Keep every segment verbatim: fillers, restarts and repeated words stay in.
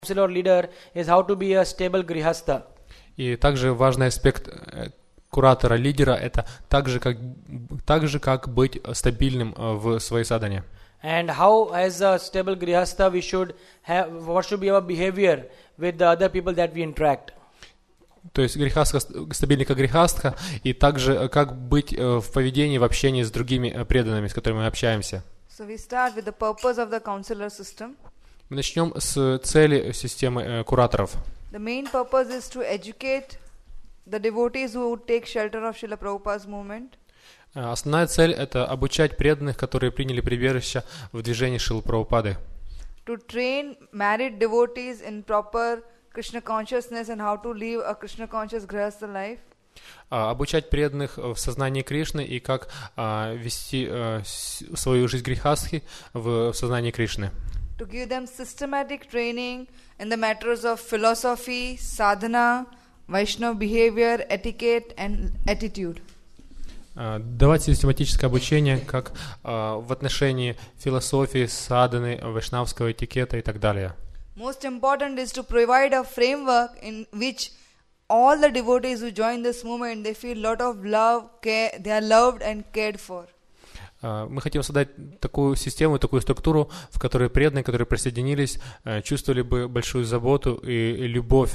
counselor leader is how to be a stable grihastha. И также важный аспект э, куратора-лидера — это так же, как, так же, как быть стабильным э, в своей садхане. And how, as a stable grihastha, we should have, what should be our behavior with the other people that we interact. То есть грехастха, стабильный как грехастха, и также как быть э, в поведении, в общении с другими э, преданными, с которыми мы общаемся. So we start with the purpose of the counselor system. Мы начнем с цели системы э, кураторов. The main purpose is to educate the devotees who take shelter of Srila Prabhupada's movement. Основная цель — это обучать преданных, которые приняли прибежище в движении Шрилы Прабхупады. To train married devotees in proper Krishna consciousness and how to live a Krishna conscious grihastha life. Обучать преданных в сознании Кришны и как а, вести а, свою жизнь грехастхи в, в сознании Кришны. To give them systematic training in the matters of philosophy, sadhana, Vaishnava behavior, etiquette and attitude. Давать систематическое обучение как а, в отношении философии, садханы, вайшнавского этикета и так далее. Most important is to provide a framework in which all the devotees who join this movement, they feel lot of love, care, they are loved and cared for. Мы хотим создать такую систему, такую структуру, в которой преданные, которые присоединились, чувствовали бы большую заботу и любовь.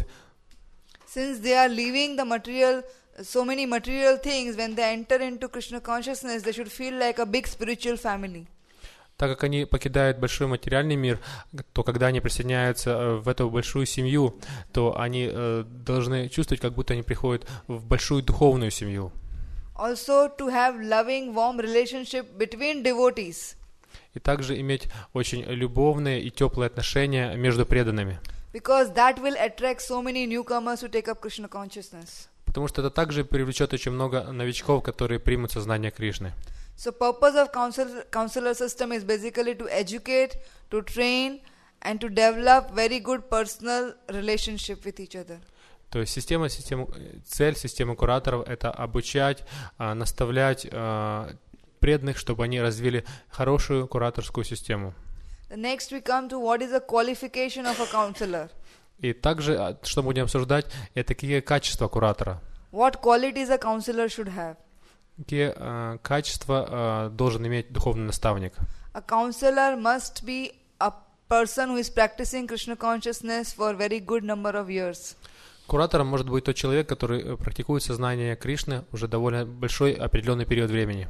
Since they are leaving the material, so many material things, when they enter into Krishna consciousness, they should feel like a big spiritual family. Так как они покидают большой материальный мир, то когда они присоединяются в эту большую семью, то они э, должны чувствовать, как будто они приходят в большую духовную семью. Also to have loving, warm relationship between devotees. И также иметь очень любовные и теплые отношения между преданными. Because that will attract so many newcomers who take up Krishna consciousness. Потому что это также привлечет очень много новичков, которые примут сознание Кришны. So purpose of counsel, counselor system is basically to educate, to train and to develop very good personal relationship with each other. То есть система, система, цель системы кураторов — это обучать, наставлять преданных, чтобы они развили хорошую кураторскую систему. The next we come to what is the qualification of a counselor. И также, что мы будем обсуждать, это какие качества куратора. What qualities a counselor should have. Какие uh, качества uh, должен иметь духовный наставник? A counselor must be a person who is practicing Krishna consciousness for a very good number of years. Куратором может быть тот человек, который практикует сознание Кришны уже довольно большой определенный период времени.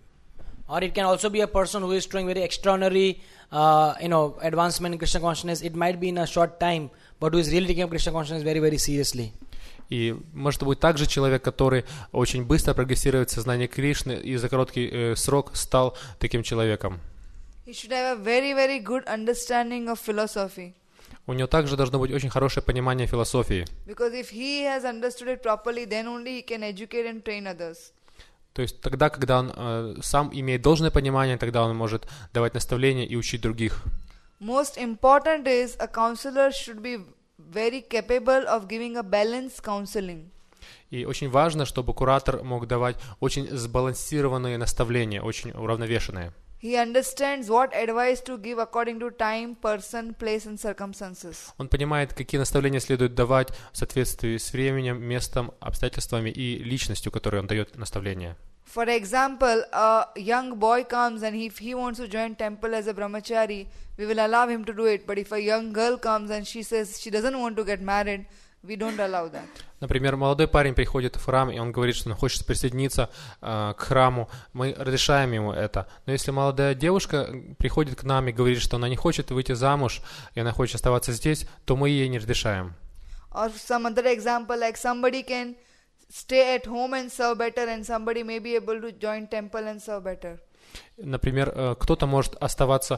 Or it can also be a person who is showing very extraordinary, uh, you know, advancement in Krishna consciousness. It might be in a short time, but who is really taking up Krishna consciousness very, very seriously. И может быть также человек, который очень быстро прогрессирует в сознании Кришны и за короткий э, срок стал таким человеком. He should have a very, very good understanding of philosophy. У него также должно быть очень хорошее понимание философии. Because if he has understood it properly, then only he can educate and train others. То есть тогда, когда он э, сам имеет должное понимание, тогда он может давать наставления и учить других. Most important is a counselor should be very capable of giving a balanced counseling. И очень важно, чтобы куратор мог давать очень сбалансированные наставления, очень уравновешенные. He understands what advice to give according to time, person, place and circumstances. Он понимает, какие наставления следует давать в соответствии с временем, местом, обстоятельствами и личностью, которой он дает наставления. For example, a young boy comes and if he wants to join temple as a brahmachari, we will allow him to do it. But if a young girl comes and she says she doesn't want to get married, we don't allow that. Например, молодой парень приходит в храм, и он говорит, что он хочет присоединиться э, к храму. Мы разрешаем ему это. Но если молодая девушка приходит к нам и говорит, что она не хочет выйти замуж, и она хочет оставаться здесь, то мы ей не разрешаем. Or some other example, like somebody can stay at home and serve better, and somebody may be able to join temple and serve better. Например, кто-то может оставаться,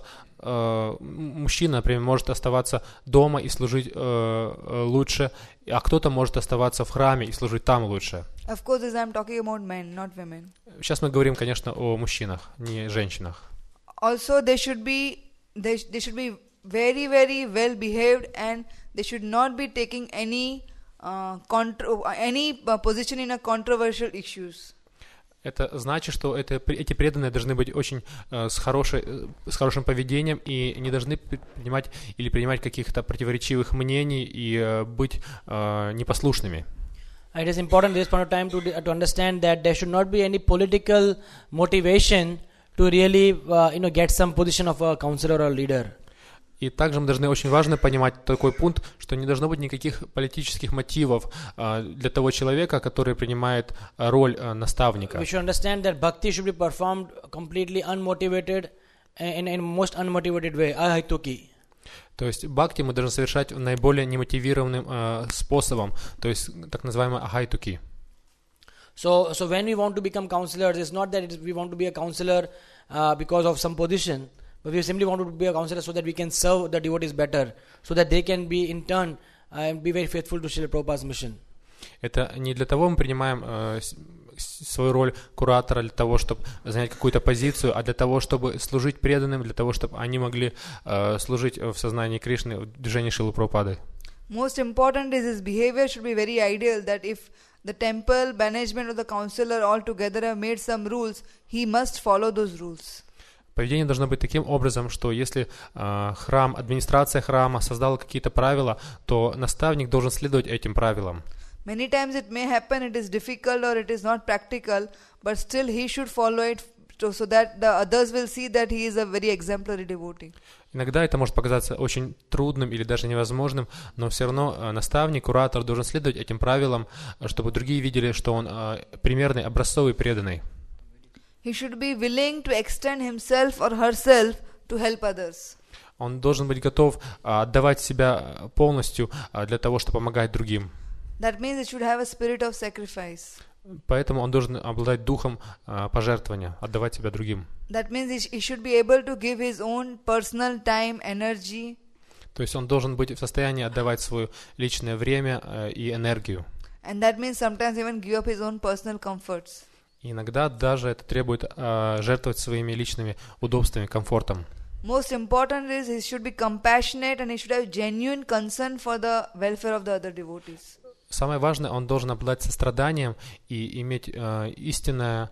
мужчина, например, может оставаться дома и служить лучше, а кто-то может оставаться в храме и служить там лучше. Of course, as I'm talking about men, not women. Сейчас мы говорим, конечно, о мужчинах, не женщинах. Also, they should be they, they should be very, very well behaved, and they should not be taking any uh, contro- any uh, position in a controversial issues. Это значит, что это, эти преданные должны быть очень э, с, хорошей, э, с хорошим поведением и не должны принимать или принимать каких-то противоречивых мнений и э, быть э, непослушными. It is important at this point of time to, to understand that there should not be any political motivation to really uh, you know, get some position of a counselor or leader. И также мы должны очень важно понимать такой пункт, что не должно быть никаких политических мотивов uh, для того человека, который принимает uh, роль uh, наставника. We should understand that bhakti should be performed completely unmotivated in in most unmotivated way. Ahituki. То есть бхакти мы должны совершать наиболее немотивированным uh, способом, то есть так называемый ахайтуки. So, so when we want to become counselors, it's not that it is, we want to be a counselor uh, because of some position. But we simply want to be a counselor so that we can serve the devotees better, so that they can be in turn uh, and be very faithful to Srila Prabhupada's mission. Это не для того мы принимаем э, свою роль куратора для того, чтобы занять какую-то позицию, а для того, чтобы служить преданным, для того, чтобы они могли э, служить в сознании Кришны, в движении Шрилы Прабхупады. Most important is his behavior should be very ideal, that if the temple management or the counselor all together have made some rules, he must follow those rules. Поведение должно быть таким образом, что если э, храм, администрация храма создала какие-то правила, то наставник должен следовать этим правилам. Many times it may happen it is difficult or it is not practical, but still he should follow it to, so that the others will see that he is a very exemplary devotee. Иногда это может показаться очень трудным или даже невозможным, но все равно э, наставник, куратор должен следовать этим правилам, чтобы другие видели, что он э, примерный, образцовый, преданный. He should be willing to extend himself or herself to help others. Он должен быть готов а, отдавать себя полностью а, для того, чтобы помогать другим. That means it should have a spirit of sacrifice. Поэтому он должен обладать духом а, пожертвования, отдавать себя другим. That means he should be able to give his own personal time, energy. То есть он должен быть в состоянии отдавать свое личное время а, и энергию. And that means sometimes even give up his own personal comforts. И иногда даже это требует а, жертвовать своими личными удобствами, комфортом. Most important is he should be compassionate and he should have genuine concern for the welfare of the other devotees. Самое важное, он должен обладать состраданием и иметь а, истинное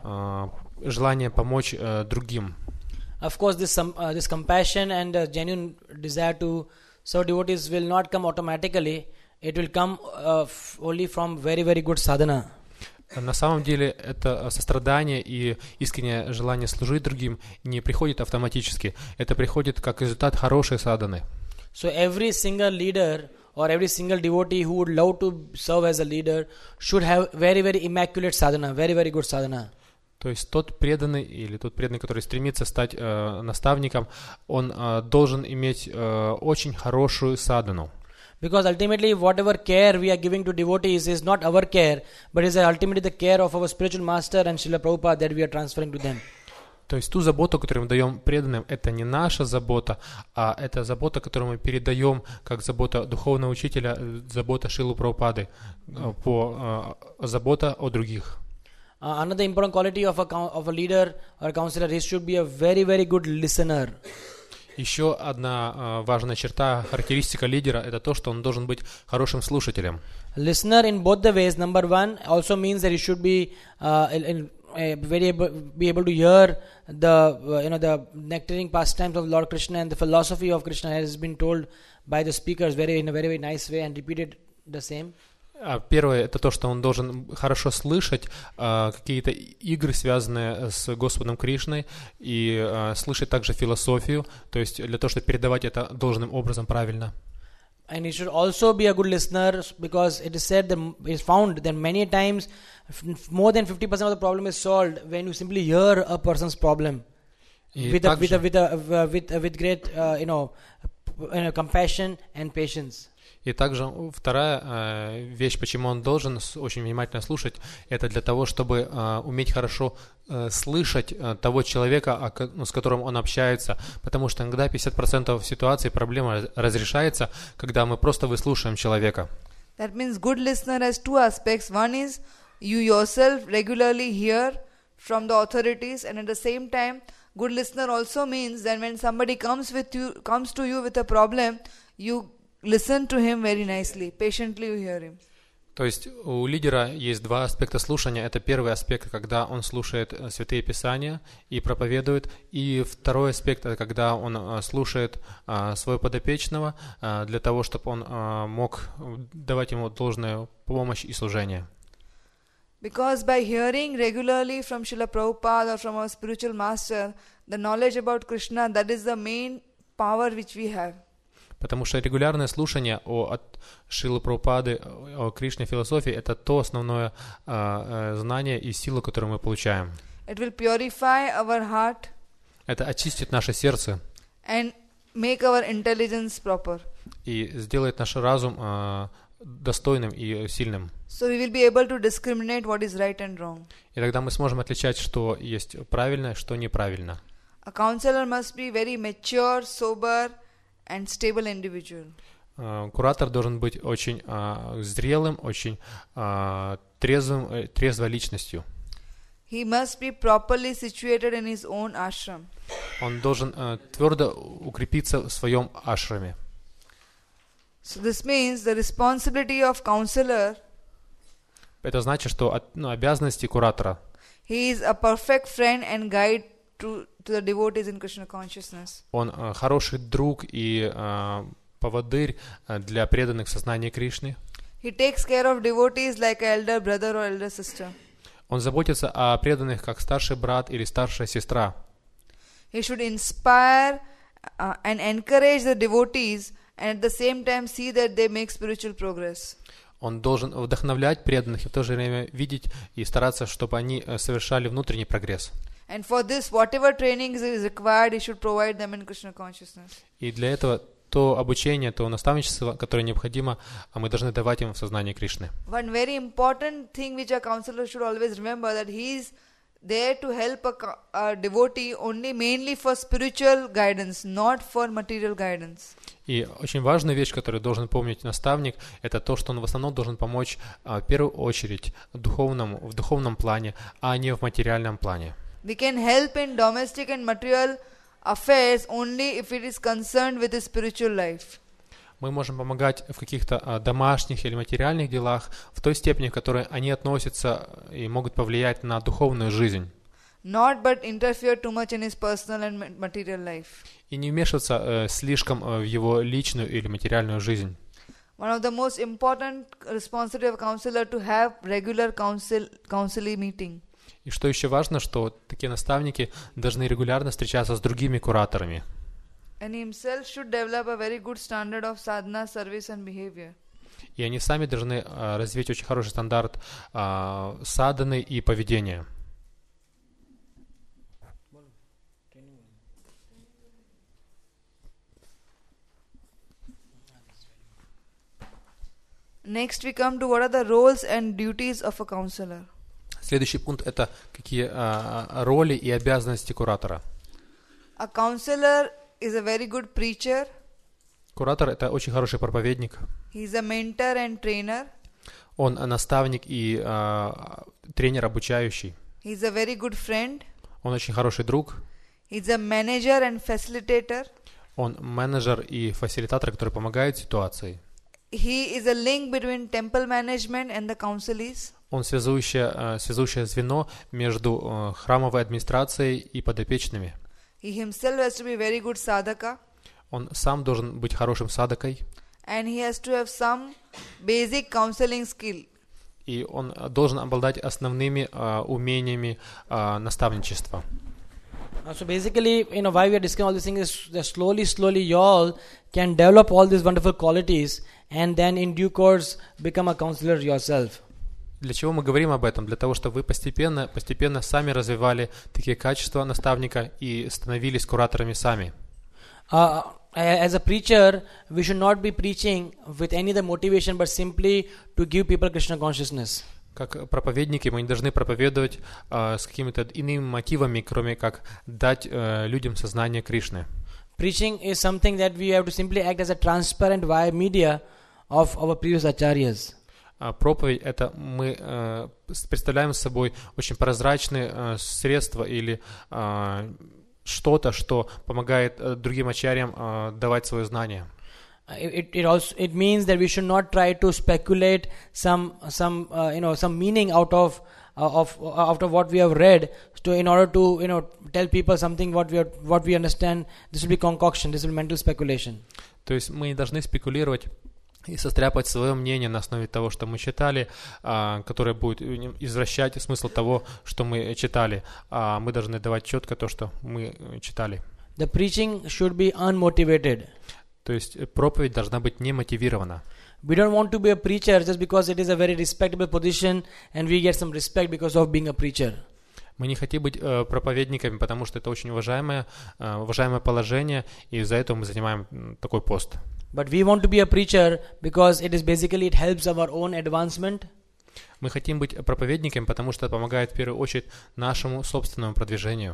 а, желание помочь а, другим. Of course, this um, uh, this compassion and uh, genuine desire to serve devotees will not come automatically. It will come uh, f- only from very very good sadhana. На самом деле это сострадание и искреннее желание служить другим не приходит автоматически. Это приходит как результат хорошей садханы. So every single leader or every single devotee who would love to serve as a leader should have very very immaculate sadhana, very very good sadhana. То есть тот преданный или тот преданный, который стремится стать э, наставником, он э, должен иметь э, очень хорошую садхану. Because ultimately whatever care we are giving to devotees is not our care, but is ultimately the care of our spiritual master and Srila Prabhupada that we are transferring to them. То есть ту заботу, которую мы даем преданным, это не наша забота, а это забота, которую мы передаем как забота духовного учителя, забота Шрилы Прабхупады, по забота о других. Uh, another important quality of a of a leader or a counselor, he should be a very very good listener. Еще одна uh, важная черта, характеристика лидера, это то, что он должен быть хорошим слушателем. Listener in both the ways. Number one also means that he should be uh, in, in, uh, very able, be able to hear the uh, you know the nectaring pastimes of Lord Krishna and the philosophy of Krishna has been told by the speakers very in a very very nice way and repeated the same. Первое, это то, что он должен хорошо слышать э, какие-то игры, связанные с Господом Кришной, и э, слышать также философию, то есть для того, чтобы передавать это должным образом правильно. And he should also be a good listener because it is said that it is found that many times more than fifty percent of the problem is solved when you simply hear a person's problem with a, with a, with a, uh, with uh, with great uh, you know, you know compassion and patience. И также вторая э, вещь, почему он должен очень внимательно слушать, это для того, чтобы э, уметь хорошо э, слышать э, того человека, о, ну, с которым он общается, потому что иногда пятьдесят процентов ситуаций проблема разрешается, когда мы просто выслушаем человека. That means good listener has two aspects. One is you yourself regularly hear from the authorities, and at the same time, good listener also means that when somebody comes with you, comes to you with a problem, you listen to him very nicely, patiently you hear him. То есть у лидера есть два аспекта слушания. Это первый аспект, когда он слушает Святые Писания и проповедует. И второй аспект, это когда он слушает своего подопечного для того, чтобы он мог давать ему должную помощь и служение. Because by hearing regularly from Srila Prabhupada or from our spiritual master, the knowledge about Krishna, that is the main power which we have. Потому что регулярное слушание о, от Шрилы Прабхупады о Кришне философии — это то основное э, знание и силу, которую мы получаем. It will purify our heart. Это очистит наше сердце. And make our intelligence proper. И сделает наш разум э, достойным и сильным. So we will be able to discriminate what is right and wrong. И тогда мы сможем отличать, что есть правильно, что неправильно. A counselor must be very mature, sober, and stable individual. Uh, куратор должен быть очень uh, зрелым, очень uh, трезвым, трезвой личностью. He must be properly situated in his own ashram. Он должен uh, твердо укрепиться в своем ашраме. So this means the responsibility of counselor. Это значит, что от, ну, обязанности куратора. He is a perfect friend and guide to to the devotees in Krishna consciousness. Он uh, хороший друг и uh, поводырь uh, для преданных в сознании Кришны. He takes care of devotees like an elder brother or elder sister. Он заботится о преданных как старший брат или старшая сестра. He should inspire uh, and encourage the devotees and at the same time see that they make spiritual progress. Он должен вдохновлять преданных и в то же время видеть и стараться, чтобы они совершали внутренний прогресс. And for this, whatever training is required, he should provide them in Krishna consciousness. И для этого то обучение, то наставничество, которое необходимо, мы должны давать им в сознании Кришны. One very important thing which a counselor should always remember, that he is there to help a, a devotee only mainly for spiritual guidance, not for material guidance. И очень важная вещь, которую должен помнить наставник, это то, что он в основном должен помочь в первую очередь духовному, в духовном плане, а не в материальном плане. We can help in domestic and material affairs only if it is concerned with the spiritual life. Мы можем помогать в каких-то домашних или материальных делах в той степени, в которой они относятся и могут повлиять на духовную жизнь. Not but interfere too much in his personal and material life. И не вмешиваться э, слишком в его личную или материальную жизнь. One of the most important responsibility of a counselor to have regular counsel counseling meeting. И что еще важно, что такие наставники должны регулярно встречаться с другими кураторами. And he himself should develop a very good standard of sadhana, service and behavior. И они сами должны uh, развить очень хороший стандарт uh, садханы и поведения. Next we come to what are the roles and duties of a counselor. Следующий пункт — это какие uh, роли и обязанности куратора. A counselor is a very good preacher. Куратор — это очень хороший проповедник. He is a mentor and trainer. Он наставник и uh, тренер обучающий. He is a very good friend. Он очень хороший друг. He is a manager and facilitator. Он менеджер и фасилитатор, который помогает ситуации. He is a link between temple management and the counselees. Он связующее, связующее звено между храмовой администрацией и подопечными. He himself has to be very good sadhaka. Он сам должен быть хорошим садхакой. And he has to have some basic counseling skill. И он должен обладать основными uh, умениями uh, наставничества. Uh, so basically, you know, why we are discussing all these things is that slowly, slowly you all can develop all these wonderful qualities and then in due course become a counselor yourself. Для чего мы говорим об этом? Для того, чтобы вы постепенно, постепенно сами развивали такие качества наставника и становились кураторами сами. Uh, as a preacher, we should not be preaching with any other motivation but simply to give people Krishna consciousness. Как проповедники мы не должны проповедовать uh, с какими-то иными мотивами, кроме как дать uh, людям сознание Кришны. Preaching is something that we have to simply act as a transparent via media of our previous acharyas. Uh, проповедь — это мы uh, представляем собой очень прозрачные uh, средства или uh, что-то, что помогает uh, другим ачарьям uh, давать свое знание. It it also it means that we should not try to speculate some some uh, you know some meaning out of uh, of uh, out of what we have read to in order to you know tell people something what we are, what we understand. This will be concoction. This will be mental speculation. То есть мы не должны спекулировать и состряпать свое мнение на основе того, что мы читали, а, которое будет извращать смысл того, что мы читали. А мы должны давать четко то, что мы читали. The preaching should be unmotivated. То есть проповедь должна быть не мотивирована. We don't want to be a preacher just because it is a very respectable position and we get some respect because of being a preacher. Мы не хотим быть э, проповедниками, потому что это очень уважаемое, э, уважаемое положение, и из-за этого мы занимаем м, такой пост. But we want to be a preacher because it is basically it helps our own advancement. Мы хотим быть проповедниками, потому что это помогает в первую очередь нашему собственному продвижению.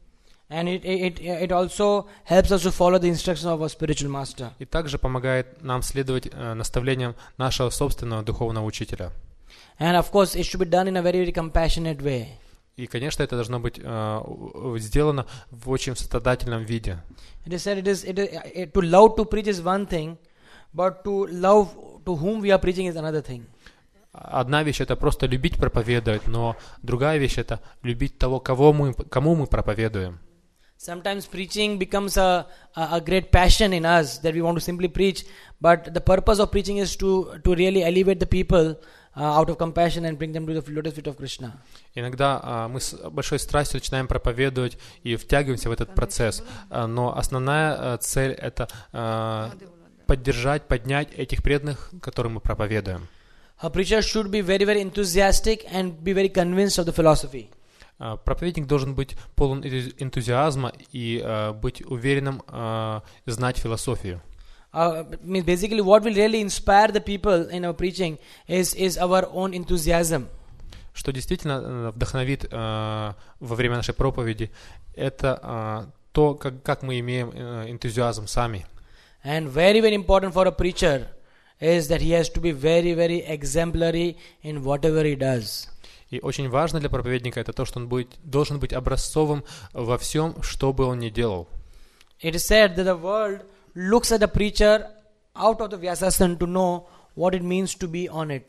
And it, it, it also helps us to follow the instructions of our spiritual master. И также помогает нам следовать э, наставлениям нашего собственного духовного учителя. And of course, it should be done in a very, very compassionate way. И, конечно, это должно быть э, сделано в очень сострадательном виде. It is said it is, it is it, to love to preach is one thing, but to love to whom we are preaching is another thing. Одна вещь — это просто любить проповедовать, но другая вещь — это любить того, кого мы, кому мы проповедуем. Sometimes preaching becomes a, a, a great passion in us that we want to simply preach, but the purpose of preaching is to, to really elevate the people uh, out of compassion and bring them to the lotus feet of Krishna. Иногда а, мы с большой страстью начинаем проповедовать и втягиваемся в этот процесс, а, но основная а, цель — это а, поддержать, поднять этих преданных, которым мы проповедуем. A preacher should be very, very enthusiastic and be very convinced of the philosophy. Uh, проповедник должен быть полон энтузиазма и uh, быть уверенным, uh, знать философию. Uh, means basically what will really inspire the people in our preaching is, is our own enthusiasm. Что действительно вдохновит uh, во время нашей проповеди, это uh, то, как, как мы имеем uh, энтузиазм сами. And very, very important for a preacher is that he has to be very, very exemplary in whatever he does. И очень важно для проповедника это то, что он будет, должен быть образцовым во всем, что бы он ни делал. It is said that the world looks at a preacher out of the Vyasasana to know what it means to be on it.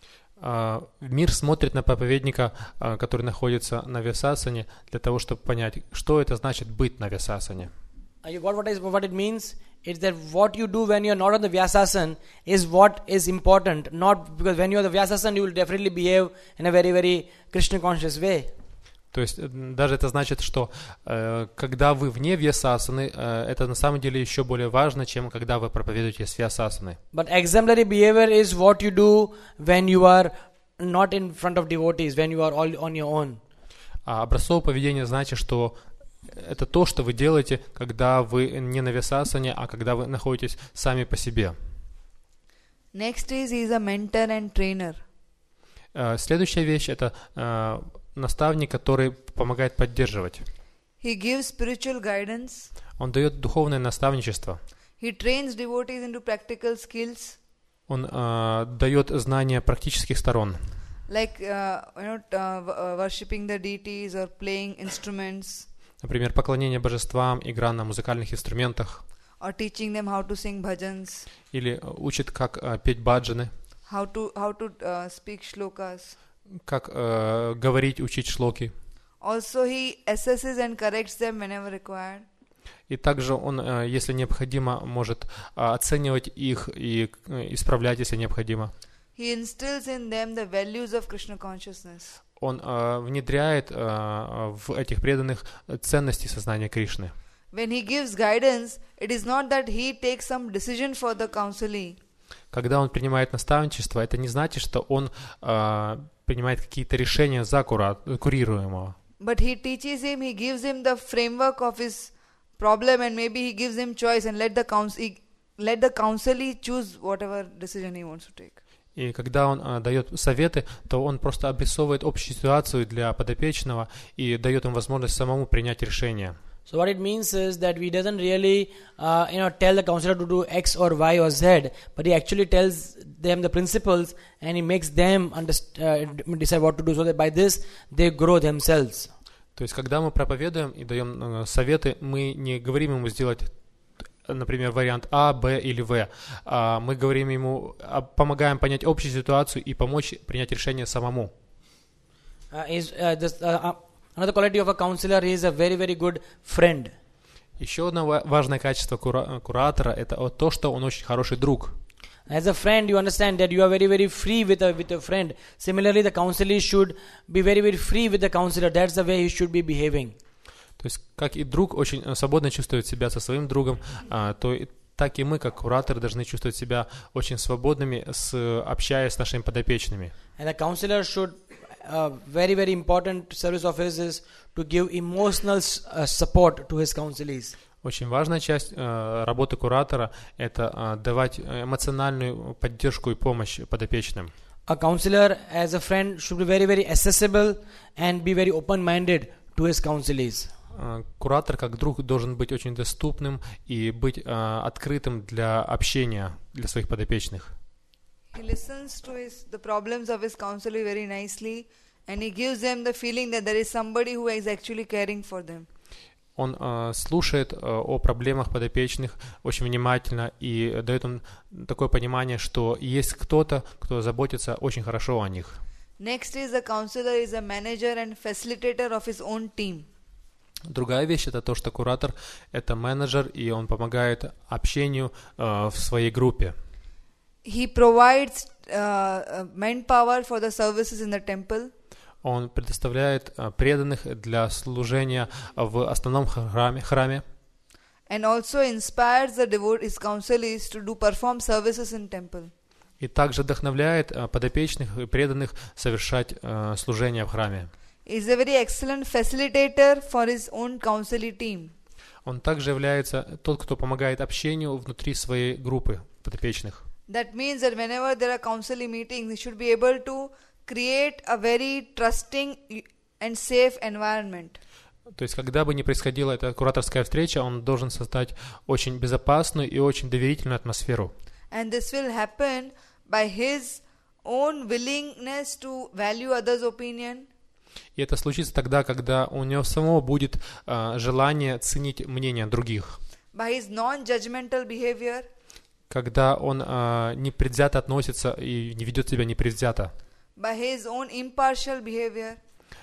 Uh, мир смотрит на проповедника, uh, который находится на Вьясасане, для того, чтобы понять, что это значит быть на Вьясасане. You got what, is, what it means? It's that what you do when you are not on the Vyasasana is what is important. Not because when you are on the Vyasasana, you will definitely behave in a very, very Krishna conscious way. То есть даже это значит, что э, когда вы вне Вьясасаны, э, это на самом деле еще более важно, чем когда вы проповедуете с Вьясасаны. But exemplary behavior is what you do when you are not in front of devotees, when you are all on your own. А образцовое поведение значит, что это то, что вы делаете, когда вы не на Вьясасане, а когда вы находитесь сами по себе. Next is he is a mentor and trainer. Uh, следующая вещь — это uh, наставник, который помогает поддерживать. He gives spiritual guidance. Он дает духовное наставничество. He trains devotees into practical skills. Он uh, дает знания практических сторон. Like uh, you know, uh, worshipping the deities or playing instruments. Например, поклонение божествам, игра на музыкальных инструментах. Or teaching them how to sing bhajans. Или учит, как uh, петь баджаны. How to how to uh, speak shlokas. Как uh, говорить, учить шлоки. Also he assesses and corrects them whenever required. И также он, uh, если необходимо, может uh, оценивать их и uh, исправлять, если необходимо. He instills in them the values of Krishna consciousness. Он uh, внедряет uh, в этих преданных ценности сознания Кришны. When he gives guidance, it is not that he takes some decision for the counselee. Когда он принимает наставничество, это не значит, что он uh, принимает какие-то решения за кура- курируемого. But he teaches him, he gives him the framework of his problem, and maybe he gives him choice and let the counsel, let the counselee choose whatever decision he wants to take. И когда он uh, дает советы, то он просто обрисовывает общую ситуацию для подопечного и дает им возможность самому принять решение. So what it means is that we doesn't really, uh, you know, tell the counselor to do X or Y or Z, but he actually tells them the principles and he makes them underst- uh, decide what to do, so that by this they grow themselves. То есть, когда мы проповедуем и даем uh, советы, мы не говорим ему сделать например, вариант А, Б или В. А мы говорим ему, а, помогаем понять общую ситуацию и помочь принять решение самому. Uh, is, uh, this, uh, another quality of a counselor is a very, very good friend. Еще одно ва- важное качество кура- куратора – это вот то, что он очень хороший друг. As a friend, you understand that you are very, very free with a with a friend. Similarly, the counselor should be very, very free with the counselor. That's the way he should be behaving. То есть, как и друг очень свободно чувствует себя со своим другом, а, то и, так и мы, как кураторы, должны чувствовать себя очень свободными, с, общаясь с нашими подопечными. And the counselor should, uh, very, very important service of his is to give emotional uh, support to his counselees. Очень важная часть э, работы куратора – это э, давать эмоциональную поддержку и помощь подопечным. A counselor, as a friend, should be very, very accessible and be very open-minded to his counselees. Э, куратор, как друг, должен быть очень доступным и быть э, открытым для общения для своих подопечных. He listens to his, the problems of his counselee very nicely, and he gives them the feeling that there is somebody who is actually caring for them. Он э, слушает э, о проблемах подопечных очень внимательно и дает им такое понимание, что есть кто-то, кто заботится очень хорошо о них. Next is the counselor is a manager and facilitator of his own team. Другая вещь – это то, что куратор – это менеджер, и он помогает общению э, в своей группе. He provides uh, manpower for the services in the temple. Он предоставляет э, преданных для служения в основном храме, храме. And also inspires the devotees, his counselees to do perform services in temple. И также вдохновляет э, подопечных и преданных совершать э, служение в храме. He is a very excellent facilitator for his own counselee team. Он также является тот, кто помогает общению внутри своей группы подопечных. That means that whenever there are counselee meetings, he should be able to create a very trusting and safe environment. То есть, когда бы ни происходила эта кураторская встреча, он должен создать очень безопасную и очень доверительную атмосферу. And this will happen by his own willingness to value others' opinion. И это случится тогда, когда у него самого будет э, желание ценить мнение других. By his non-judgmental behavior. Когда он э, непредвзято относится и не ведет себя непредвзято. By his own impartial behavior.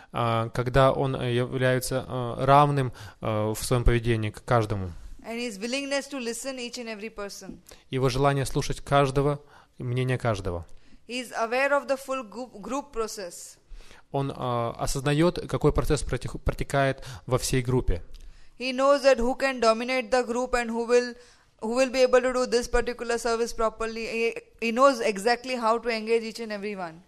Э, когда он является э, равным э, в своем поведении к каждому. And his willingness to listen each and every person. Его желание слушать каждого, мнение каждого. He is aware of the full group, group process. Он э, осознает, какой процесс протек- протекает во всей группе. He knows that who can dominate the group and who will who will be able to do this particular service properly. He, he knows exactly how to engage each and every one.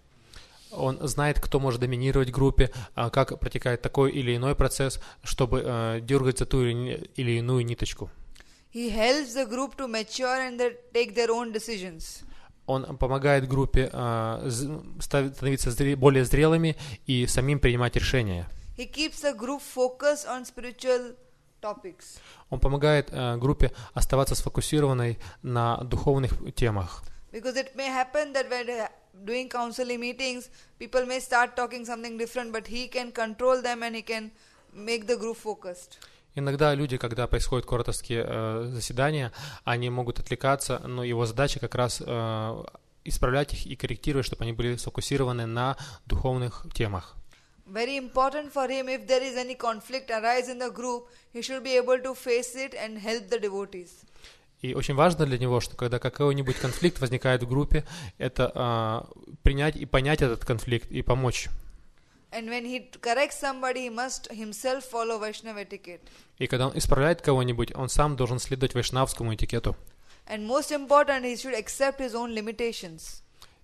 Он знает, кто может доминировать в группе, а, как протекает такой или иной процесс, чтобы э, дергать за ту или, или иную ниточку. He helps the group to mature and their, take their own decisions. Он помогает группе э, становиться зре- более зрелыми и самим принимать решения. He keeps the group focused on spiritual topics. Он помогает э, группе оставаться сфокусированной на духовных темах. Because it may happen that when doing counseling meetings, people may start talking something different, but he can control them and he can make the group focused. Иногда люди, когда происходят кураторские э, заседания, они могут отвлекаться, но его задача как раз э, исправлять их и корректировать, чтобы они были сфокусированы на духовных темах. Very important for him, if there is any conflict arise in the group, he should be able to face it and help the devotees. И очень важно для него, что когда какой-нибудь конфликт возникает в группе, это э, принять и понять этот конфликт и помочь. And when he corrects somebody, he must himself follow Vaishnava etiquette. И когда он исправляет кого-нибудь, он сам должен следовать вайшнавскому этикету. And most important, he should accept his own limitations.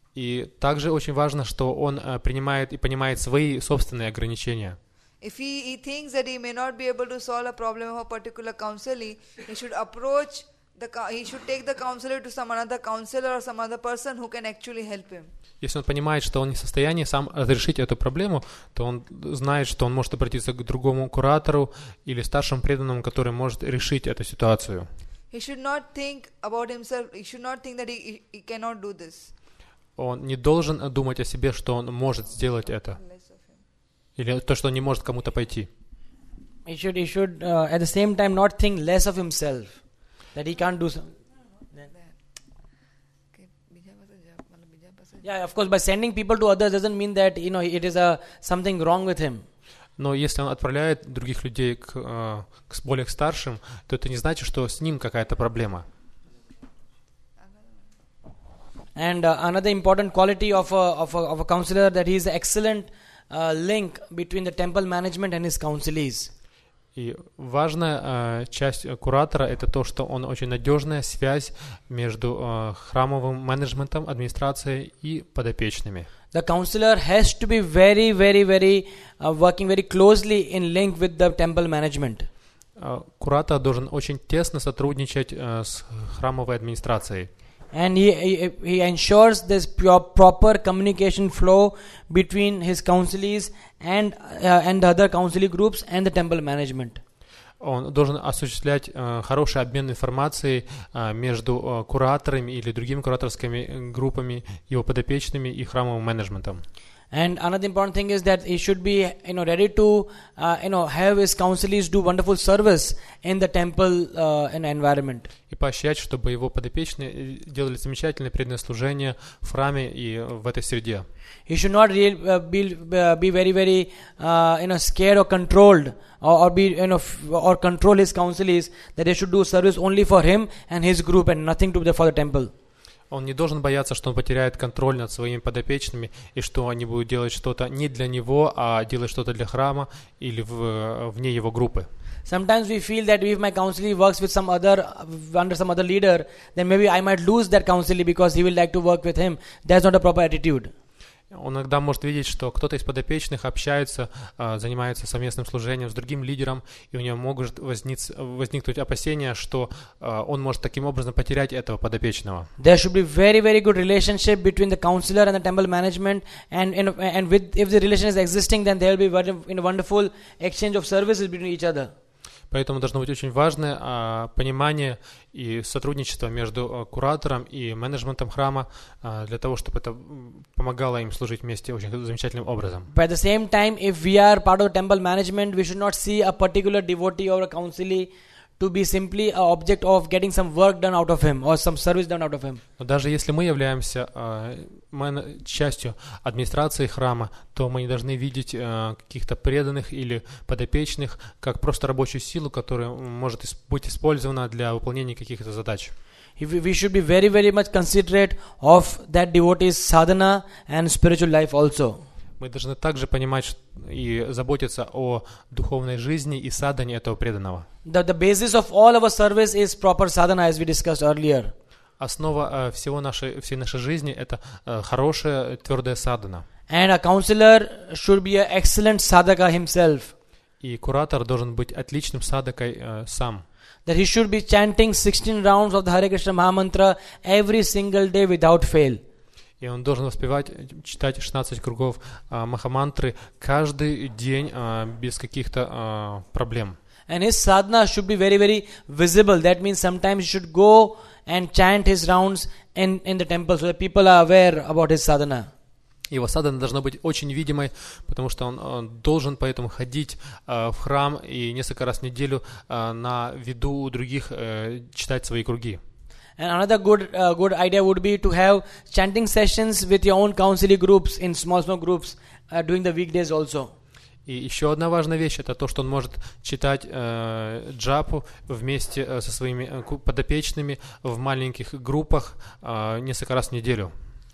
И также очень важно, что он э, принимает и понимает свои собственные ограничения. If he, he thinks that he may not be able to solve a problem of a particular counselee, he should approach the he should take the counselor to some another counselor or some other person who can actually help him. Если он понимает, что он не в состоянии сам разрешить эту проблему, то он знает, что он может обратиться к другому куратору или старшему преданному, который может решить эту ситуацию. He should not think about himself. He should not think that he, he cannot do this. Он не должен думать о себе, что он может сделать это. Или то, что он не может кому-то пойти. He should, he should uh, at the same time not think less of himself. that he can't do so. Yeah, of course, by sending people to others doesn't mean that, you know, it is a something wrong with him. Но если он отправляет других людей к, э, к более старшим, то это не значит, что с ним какая-то проблема. And uh, another important quality of a, of a, of a counselor, that he is an excellent uh, link between the temple management and his counselees. И важная э, часть куратора — это то, что он очень надежная связь между э, храмовым менеджментом, администрацией и подопечными. The counselor has to be very, very, very uh, working very closely in link with the temple management. Э, куратор должен очень тесно сотрудничать э, с храмовой администрацией. And he, he, he ensures this pure, proper communication flow between his counselees and uh, and the other counselee groups and the temple management. Он должен осуществлять э, хороший обмен информацией э, между э, кураторами или другими кураторскими группами, его подопечными и храмовым менеджментом. And another important thing is that he should be, you know, ready to, uh, you know, have his counselees do wonderful service in the temple uh, and environment. И поощрять, чтобы его подопечные делали замечательное преданное служение в храме и в этой среде. He should not really uh, be uh, be very very uh, you know scared or controlled or, or be you know f- or control his counselees that they should do service only for him and his group and nothing to the for the temple. Он не должен бояться, что он потеряет контроль над своими подопечными и что они будут делать что-то не для него, а делать что-то для храма или в, вне его группы. Sometimes we feel that if my counselee works with some other under some other leader, then maybe I might lose that counselee because he will like to work with him. That's not a proper attitude. Он иногда может видеть, что кто-то из подопечных общается, занимается совместным служением с другим лидером, и у него могут возникнуть опасения, что он может таким образом потерять этого подопечного. There should be very very good relationship between the counselor and the temple management, and and, and with if the relation is existing, then there will be in a wonderful exchange of services between each other. Поэтому должно быть очень важное а, понимание и сотрудничество между а, куратором и менеджментом храма а, для того, чтобы это помогало им служить вместе очень замечательным образом. But at the same time, if we are part of the temple management, we should not see a particular devotee or a counselee to be simply an object of getting some work done out of him or some service done out of him. Но даже если мы являемся а, мен- частью администрации храма, то мы не должны видеть а, каких-то преданных или подопечных как просто рабочую силу, которая может ис- быть использована для выполнения каких-то задач. If we, we should be very very much considerate of that devotee's sadhana and spiritual life also. Мы должны также понимать и заботиться о духовной жизни и садхане этого преданного. The, the basis of all our service is proper sadhana, as we discussed earlier. Основа э, всего нашей, всей нашей жизни — это э, хорошая, твердая садхана. And a counselor should be an excellent sadhaka himself. И куратор должен быть отличным садхакой э, сам. That he should be chanting sixteen rounds of the Hare Krishna Mahamantra every single day without fail. И он должен воспевать, читать шестнадцать кругов э, Махамантры каждый день э, без каких-то э, проблем. And his sadhana should be very, very visible. That means sometimes you should go and chant his rounds in, in the temple so that people are aware about his sadhana. Его садхана должна быть очень видимой, потому что он, он должен поэтому ходить э, в храм и несколько раз в неделю э, на виду у других э, читать свои круги. And another good uh, good idea would be to have chanting sessions with your own counseling groups in small small groups uh, during the weekdays also. И еще одна важная вещь — это то, что он может читать э, джапу вместе э, со своими э, подопечными в маленьких группах э, несколько раз в неделю.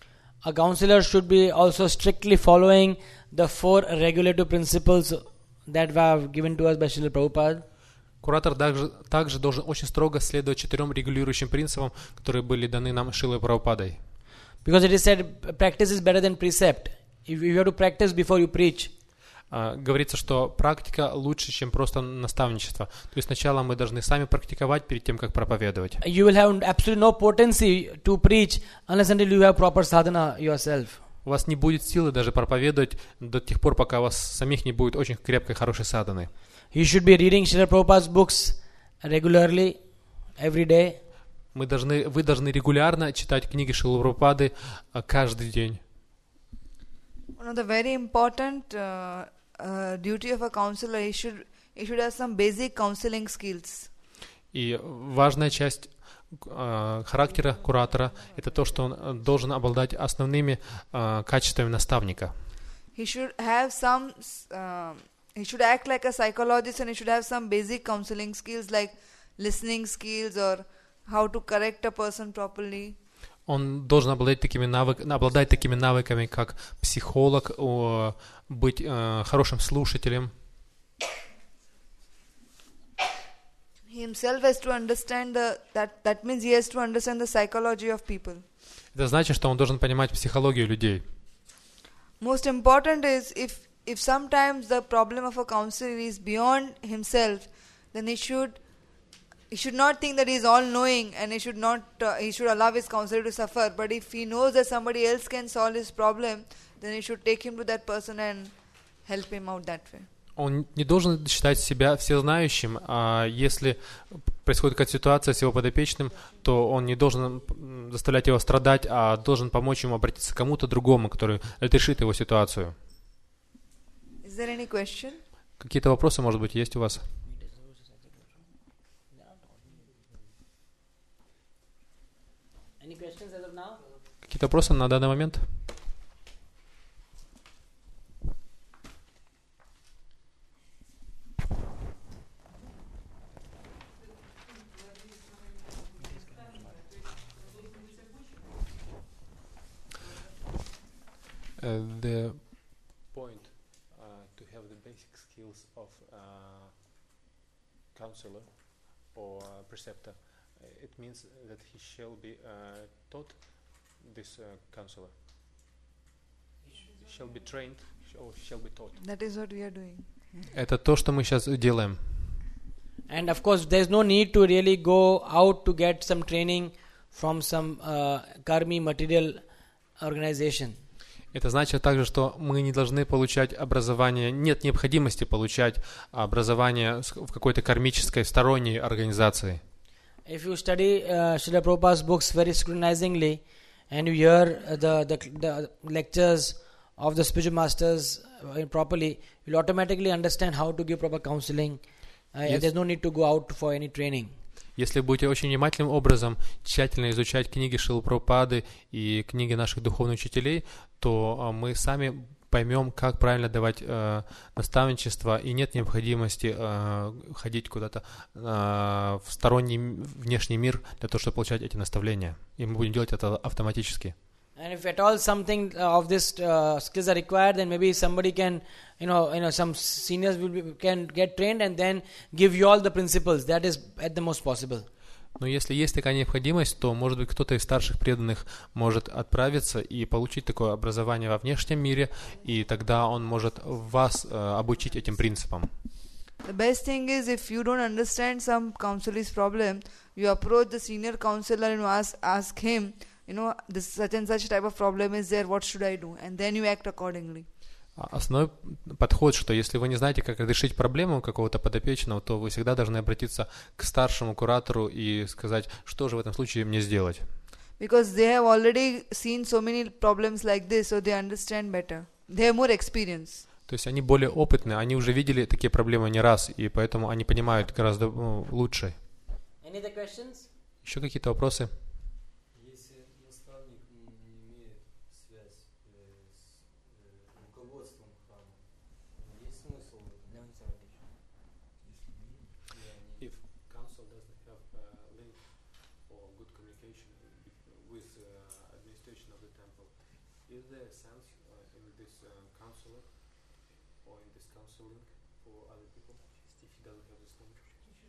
A counselor should be also strictly following the four regulative principles that were given to us by Srila Prabhupada. Куратор также, также должен очень строго следовать четырем регулирующим принципам, которые были даны нам Шрилой Прабхупадой. Because it is said, practice is better than precept. If you have to practice before you preach. Uh, говорится, что практика лучше, чем просто наставничество. То есть сначала мы должны сами практиковать перед тем, как проповедовать. You will have absolutely no potency to preach unless until you have proper sadhana yourself. У вас не будет силы даже проповедовать до тех пор, пока у вас самих не будет очень крепкой, хорошей садханы. You should be reading Srila Prabhupada's books regularly, every day. Мы должны, вы должны регулярно читать книги Шрилы Прабхупады каждый день. One of the very important uh, uh, duty of a counselor, he should he should have some basic counseling skills. И важная часть э, характера куратора — это то, что он должен обладать основными э, качествами наставника. He should have some, uh, he should act like a psychologist, and he should have some basic counseling skills like listening skills or how to correct a person properly. Он должен обладать такими, навык, обладать такими навыками, как психолог, о, быть э, хорошим слушателем. He himself has to understand the, that, that means he has to understand the psychology of people. Это значит, что он должен понимать психологию людей. Most important is if if sometimes the problem of a counselor is beyond himself, then he should he should not think that he is all knowing and he should not uh, he should allow his counselor to suffer. But if he knows that somebody else can solve his problem, then he should take him to that person and help him out that way. Он не должен считать себя всезнающим, а если происходит какая-то ситуация с его подопечным, то он не должен заставлять его страдать, а должен помочь ему обратиться к кому-то другому, который решит его ситуацию. Is there any question? Какие-то вопросы, может быть, есть у вас? Any questions as of now? Какие-то вопросы на данный момент? Uh, the point uh, to have the basic skills of uh, counselor or uh, preceptor, uh, it means that he shall be uh, taught this uh, counselor. He shall be trained or shall be taught. That is what we are doing. Это то, что мы сейчас делаем. And of course, there's no need to really go out to get some training from some uh, karmi material organization. Это значит также, что мы не должны получать образование, нет необходимости получать образование в какой-то кармической сторонней организации. If you study uh, Srila Prabhupada's books very scrutinizingly and you hear uh, the, the, the lectures of the spiritual masters uh, properly, you'll automatically understand how to give proper counseling. Uh, Yes. There's no need to go out for any training. Если будете очень внимательным образом тщательно изучать книги Шрилы Прабхупады и книги наших духовных учителей, то а, мы сами поймем, как правильно давать э, наставничество, и нет необходимости э, ходить куда-то э, в сторонний внешний мир для того, чтобы получать эти наставления. И мы будем делать это автоматически. And if at all something uh, of this uh, skills are required, then maybe somebody can, you know, you know, some seniors will be, can get trained and then give you all the principles. That is at the most possible. Но если есть такая необходимость, то, может быть, кто-то из старших преданных может отправиться и получить такое образование во внешнем мире, и тогда он может вас э, обучить этим принципам. The best thing is if you don't understand some counselor's problem, you approach the senior counselor and ask ask him, you know, this such and such type of problem is there, what should I do? And then you act accordingly. Основной подход, что если вы не знаете, как решить проблему какого-то подопечного, то вы всегда должны обратиться к старшему куратору и сказать, что же в этом случае мне сделать. Because they have already seen so many problems like this, so they understand better. They have more experience. То есть они более опытны, они уже видели такие проблемы не раз, и поэтому они понимают гораздо ну, лучше. Any other questions? Еще какие-то вопросы? Если наставник не имеет связь э, с э, руководством храма, есть смысл в этом? If council doesn't have a link or good communication with uh, administration of the temple, is there a sense uh, in this uh, counselor or in this counseling for other people if he doesn't have this link?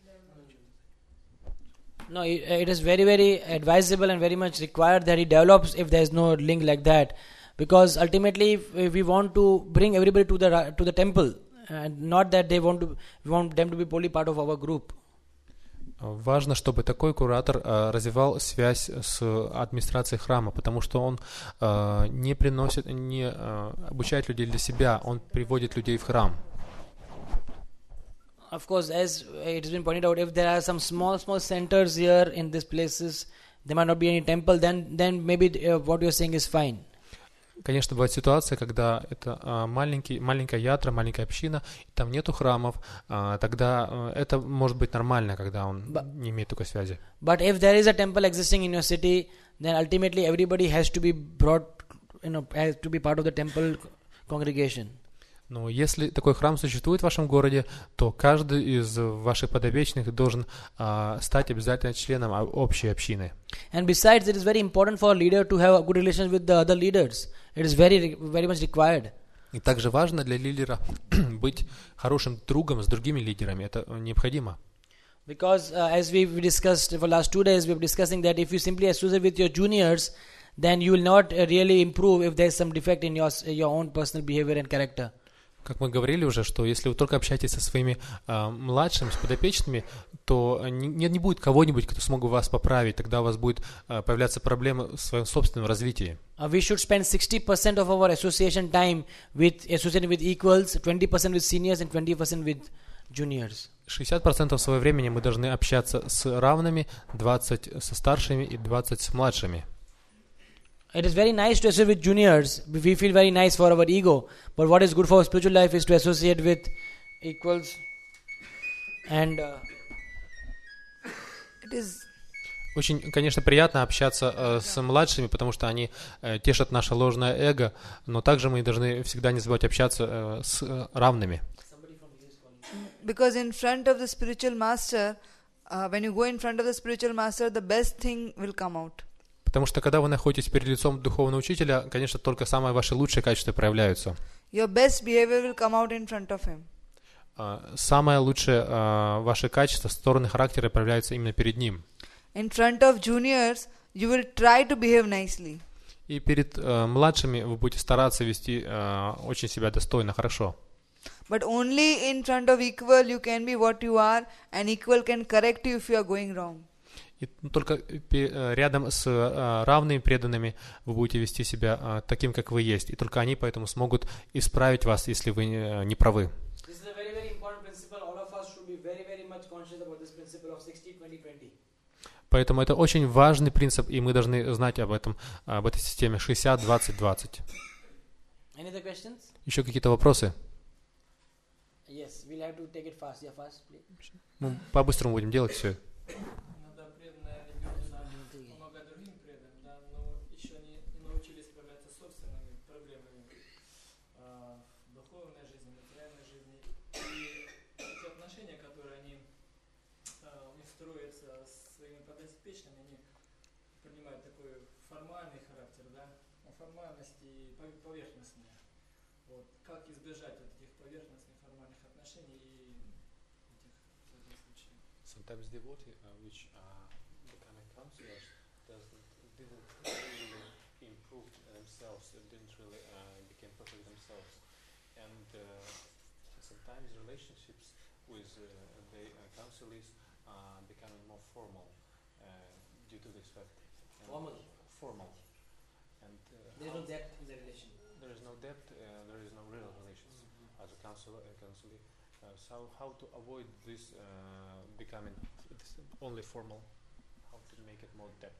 No, it, it is very, very advisable and very much required that he develops if there is no link like that, because ultimately, if, if we want to bring everybody to the ra- to the temple, and not that they want to, we want them to be wholly part of our group. Важно, чтобы такой куратор э, развивал связь с администрацией храма, потому что он э, не приносит, не э, обучает людей для себя, он приводит людей в храм. Of course, as it has been pointed out, if there are some small, small centers here in these places, there might not be any temple. Then, then maybe uh, what you are saying is fine. Конечно, бывает ситуация, когда это а, маленький, маленькая ятра, маленькая община, и там нету храмов, а, тогда а, это может быть нормально, когда он But- не имеет такой связи. But if there is a temple existing in your city, then ultimately everybody has to be brought, you know, has to be part of the temple congregation. Но если такой храм существует в вашем городе, то каждый из ваших подопечных должен а, стать обязательно членом а, общей общины. And besides, it is very important for a leader to have a good relation with the other leaders. It is very, very much required. И также важно для лидера быть хорошим другом с другими лидерами. Это необходимо. Because uh, as we we discussed for last two days, we were discussing that if you simply associate with your juniors, then you will not uh, really improve if there is some defect in your your own personal behavior and character. Как мы говорили уже, что если вы только общаетесь со своими а, младшими, с подопечными, то не, не будет кого-нибудь, кто смог бы вас поправить. Тогда у вас будут а, появляться проблемы в своем собственном развитии. Uh, we should spend sixty percent of our association time with associating with equals, twenty percent with seniors, and twenty percent with juniors. шестьдесят процентов своего времени мы должны общаться с равными, двадцать процентов со старшими и двадцать процентов с младшими. It is very nice to associate with juniors. We feel very nice for our ego. But what is good for our spiritual life is to associate with equals. And uh, It is Очень, конечно, приятно общаться э, с младшими, потому что они э, тешат наше ложное эго, но также мы должны всегда не забывать общаться э, с э, равными. because in front of the spiritual master, uh, when you go in front of the spiritual master, the best thing will come out. Потому что когда вы находитесь перед лицом духовного учителя, конечно, только самые ваши лучшие качества проявляются. Your best behavior will come out in front of him. А, Самое лучшее а, ваши качества, стороны характера проявляются именно перед ним. In front of juniors, you will try to behave nicely. И перед а, младшими вы будете стараться вести а, очень себя достойно, хорошо. But only in front of equal you can be what you are, and equal can correct you if you are going wrong. И только пе- э, рядом с а, равными преданными вы будете вести себя а, таким, как вы есть. И только они поэтому смогут исправить вас, если вы не, не правы. this is a very, very important principle. All of us should be very, very much conscious about this principle of sixty twenty twenty. Поэтому это очень важный принцип, и мы должны знать об этом, об этой системе шестьдесят двадцать двадцать. Any other questions? Еще какие-то вопросы? Yes, we'll have to take it fast. Yeah, fast, please. Мы по-быстрому будем делать все. Иногда преданные ведут помогать другим преданным, да, но еще не, не научились справляться с собственными проблемами а, в духовной жизни, в материальной жизни. И эти отношения, которые они а, у них строятся с своими подопечными, они принимают такой формальный характер, да, формальности и пов- поверхностные. Вот. Как избежать вот этих поверхностных формальных отношений и этих, этих случаев? Sometimes devotee, uh, which uh, becoming counselors, doesn't didn't really improve themselves, didn't really uh, become perfect themselves, and uh, sometimes relationships with uh, the uh, counselors are becoming more formal uh, due to this fact. And Formal. Formal, and uh, There is no depth in the relation. there is no depth, uh, there is no real relations as a counselor and counselee. Uh, so how to avoid this uh, becoming this only formal? How to make it more depth?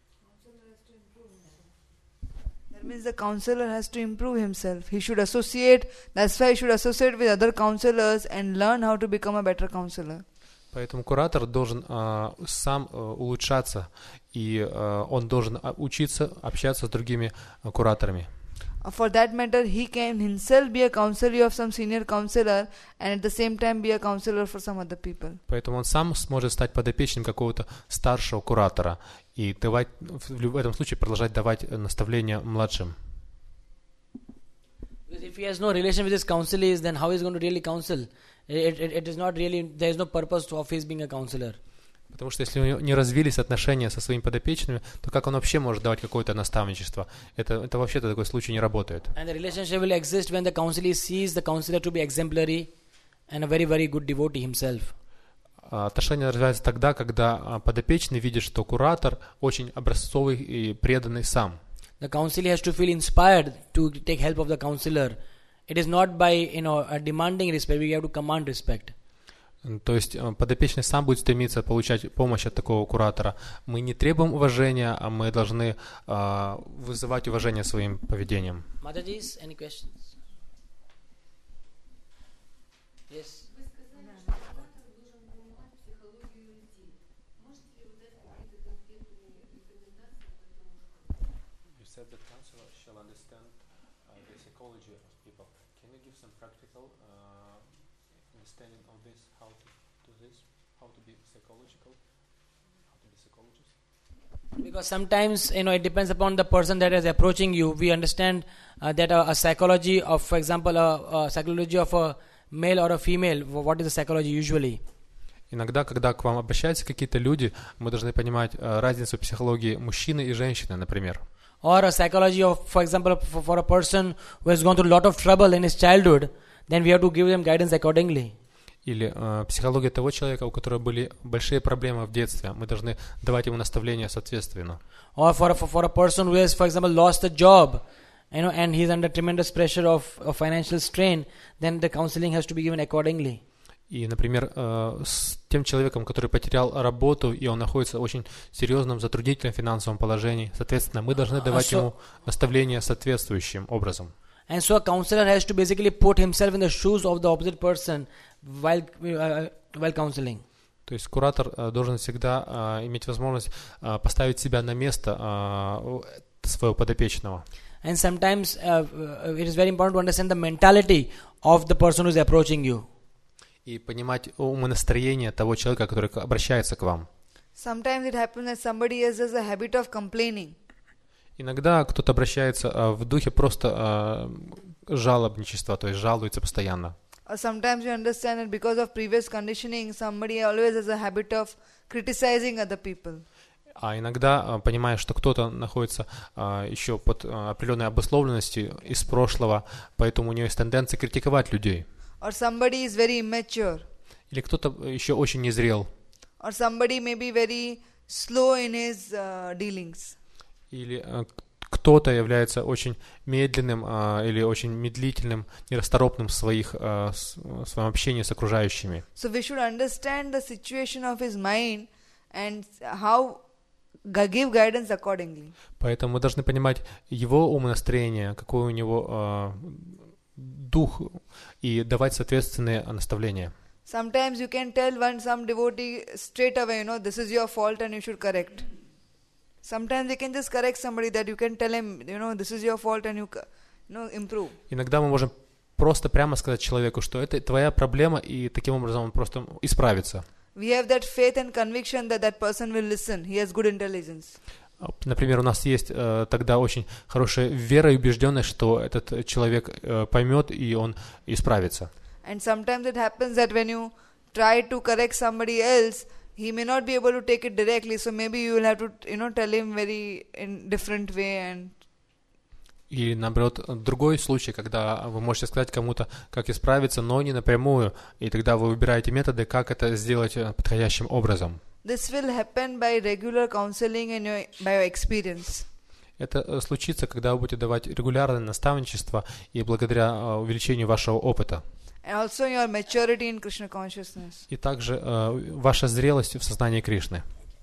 That means the counselor has to improve himself. He should associate, that's why he should associate with other counselors and learn how to become a better counselor. Поэтому куратор должен uh, сам uh, улучшаться, и uh, он должен uh, учиться общаться с другими uh, кураторами. Uh, For that matter, he can himself be a counselor of some senior counselor and at the same time be a counselor for some other people. Поэтому он сам сможет стать подопечным какого-то старшего куратора и давать, в в этом случае продолжать давать э, наставления младшим. Because if he has no relation with his counselees, then how is he going to really counsel? It, it, it is not really, there is no purpose to of his being a counselor. Потому что если у него не развились отношения со своими подопечными, то как он вообще может давать какое-то наставничество? Это, это вообще-то такой случай не работает. And the relationship will exist when the counselee sees the counselor to be exemplary and a very, very good devotee himself. А отношения развиваются тогда, когда а, подопечный видит, что куратор очень образцовый и преданный сам. The counselee has to feel inspired to take help of the counselor. It is not by, you know, uh, demanding respect, we have to command respect. То есть э, подопечный сам будет стремиться получать помощь от такого куратора. Мы не требуем уважения, а мы должны э, вызывать уважение своим поведением. Mataji's, any questions? Yes. You said that counselor shall understand uh, the psychology of people. Can you give some practical uh, understanding of this? How to do this? How to be psychological? How to be psychologist? Because sometimes, you know, it depends upon the person that is approaching you. We understand uh, that a, a psychology of, for example, a, a psychology of a male or a female. What is the psychology usually? Иногда, когда к вам обращаются какие-то люди, мы должны понимать э, разницу в психологии мужчины и женщины, например. Or a psychology of, for example, for, for a person who has gone through a lot of trouble in his childhood, then we have to give them guidance accordingly. Или э, психология того человека, у которого были большие проблемы в детстве. Мы должны давать ему наставления соответственно. Or for a, for, for a person who has, for example, lost a job, you know, and he's under tremendous pressure of, of financial strain, then the counseling has to be given accordingly. И, например, э, с тем человеком, который потерял работу, и он находится в очень серьезном затруднительном финансовом положении, соответственно, мы должны давать so- ему наставления соответствующим образом. And so a counselor has to basically put himself in the shoes of the opposite person while uh, while counseling. То есть куратор э, должен всегда э, иметь возможность э, поставить себя на место э, своего подопечного. And sometimes uh, uh, it is very important to understand the mentality of the person who is approaching you. И понимать умонастроение того человека, который обращается к вам. Sometimes it happens that somebody else has a habit of complaining. Иногда кто-то обращается э, в духе просто э, жалобничества, то есть жалуется постоянно. Or sometimes you understand that because of previous conditioning, somebody always has a habit of criticizing other people. А иногда, э, понимая, что кто-то находится э, еще под э, определенной обусловленностью из прошлого, поэтому у него есть тенденция критиковать людей. Or somebody is very immature. Или кто-то еще очень незрел. Or somebody may be very slow in his uh, dealings. Или э, кто-то является очень медленным э, или очень медлительным, нерасторопным в, своих, э, с, в своем общении с окружающими. So we should understand the situation of his mind and how gu- give guidance accordingly. Поэтому мы должны понимать его умонастроение, какой у него э, дух, и давать соответственные наставления. Sometimes you can tell one some devotee straight away, you know, this is your fault and you should correct. Sometimes you can just correct somebody that you can tell him, you know, this is your fault and you, co- you know, improve. Иногда мы можем просто прямо сказать человеку, что это твоя проблема, и таким образом он просто исправится. We have that faith and conviction that that person will listen. He has good intelligence. Например, у нас есть э, тогда очень хорошая вера и убежденность, что этот человек э, поймет и он исправится. And sometimes it happens that when you try to correct somebody else, he may not be able to take it directly. So maybe you will have to, you know, tell him very in different way. And И, наоборот, другой случай, когда вы можете сказать кому-то, как исправиться, но не напрямую, и тогда вы выбираете методы, как это сделать подходящим образом. this will happen by regular counseling and your, by your experience. Это случится, когда вы будете давать регулярное наставничество и благодаря э, увеличению вашего опыта. And also your maturity in Krishna consciousness. И также э, ваша зрелость в сознании Кришны.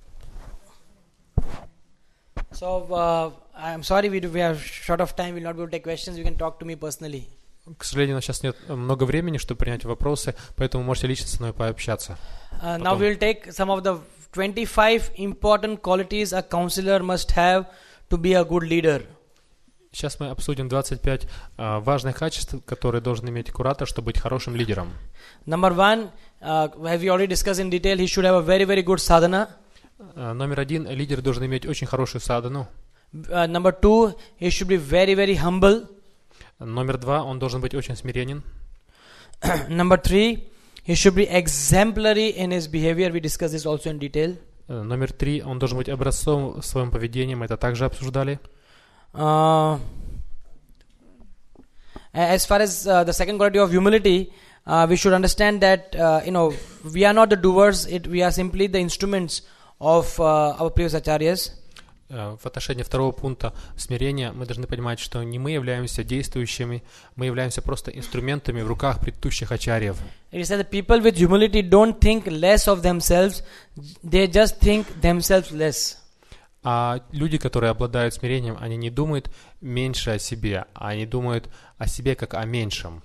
So uh, I'm sorry we do, we are short of time. We'll not be able to take questions. You can talk to me personally. К сожалению, у нас сейчас нет много времени, чтобы принять вопросы, поэтому можете лично со мной пообщаться. Uh, now we'll take some of the twenty-five important qualities a counselor must have to be a good leader. Сейчас мы обсудим двадцать пять э, важных качеств, которые должен иметь куратор, чтобы быть хорошим лидером. Number one, uh, have we already discussed in detail? He should have a very, very good sadhana. Э, номер один, лидер должен иметь очень хорошую садхану. Uh, number two, he should be very, very humble. Номер два, он должен быть очень смиренен. Number three, he should be exemplary in his behavior. We discussed this also in detail. Э, номер три, он должен быть образцом в своем поведении, мы это также обсуждали. Uh, as far as uh, the second quality of humility, uh, we should understand that uh, you know we are not the doers; it, we are simply the instruments of uh, our previous acharyas. В отношении второго пункта смирения мы должны понимать, что не мы являемся действующими, мы являемся просто инструментами в руках предыдущих ачарьев. It is that the people with humility don't think less of themselves, they just think themselves less. А люди, которые обладают смирением, они не думают меньше о себе, а они думают о себе как о меньшем.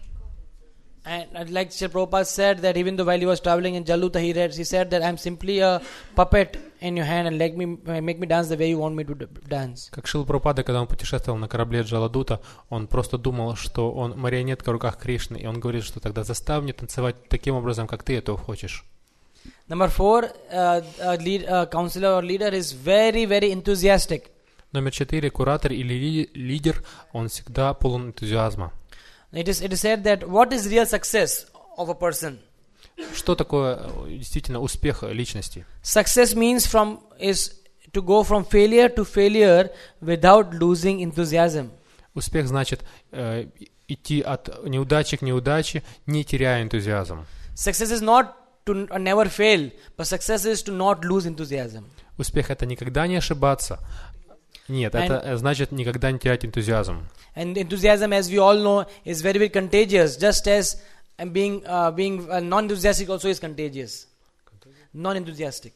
And like Srila Prabhupada said that even though while he was traveling in Jalluta, he read, he said that I'm simply a puppet in your hand and let me make me dance the way you want me to dance. Как Шрила Прабхупада, когда он путешествовал на корабле Джаладута, он просто думал, что он марионетка в руках Кришны, и он говорит, что тогда заставь меня танцевать таким образом, как ты этого хочешь. Number four, uh, a, lead, a counselor or leader is very, very enthusiastic. Номер четыре, куратор или ли, лидер, он всегда полон энтузиазма. It is, it is said that what is real success of a person? Что такое действительно успех личности? Success means from is to go from failure to failure without losing enthusiasm. Успех значит э, идти от неудачи к неудаче, не теряя энтузиазм. Success is not to uh, never fail, but success is to not lose enthusiasm. Успех — это никогда не ошибаться. Нет, And- это значит никогда не терять энтузиазм. And enthusiasm, as we all know, is very, very contagious. Just as and being uh, being uh, non-enthusiastic also is contagious. Non-enthusiastic.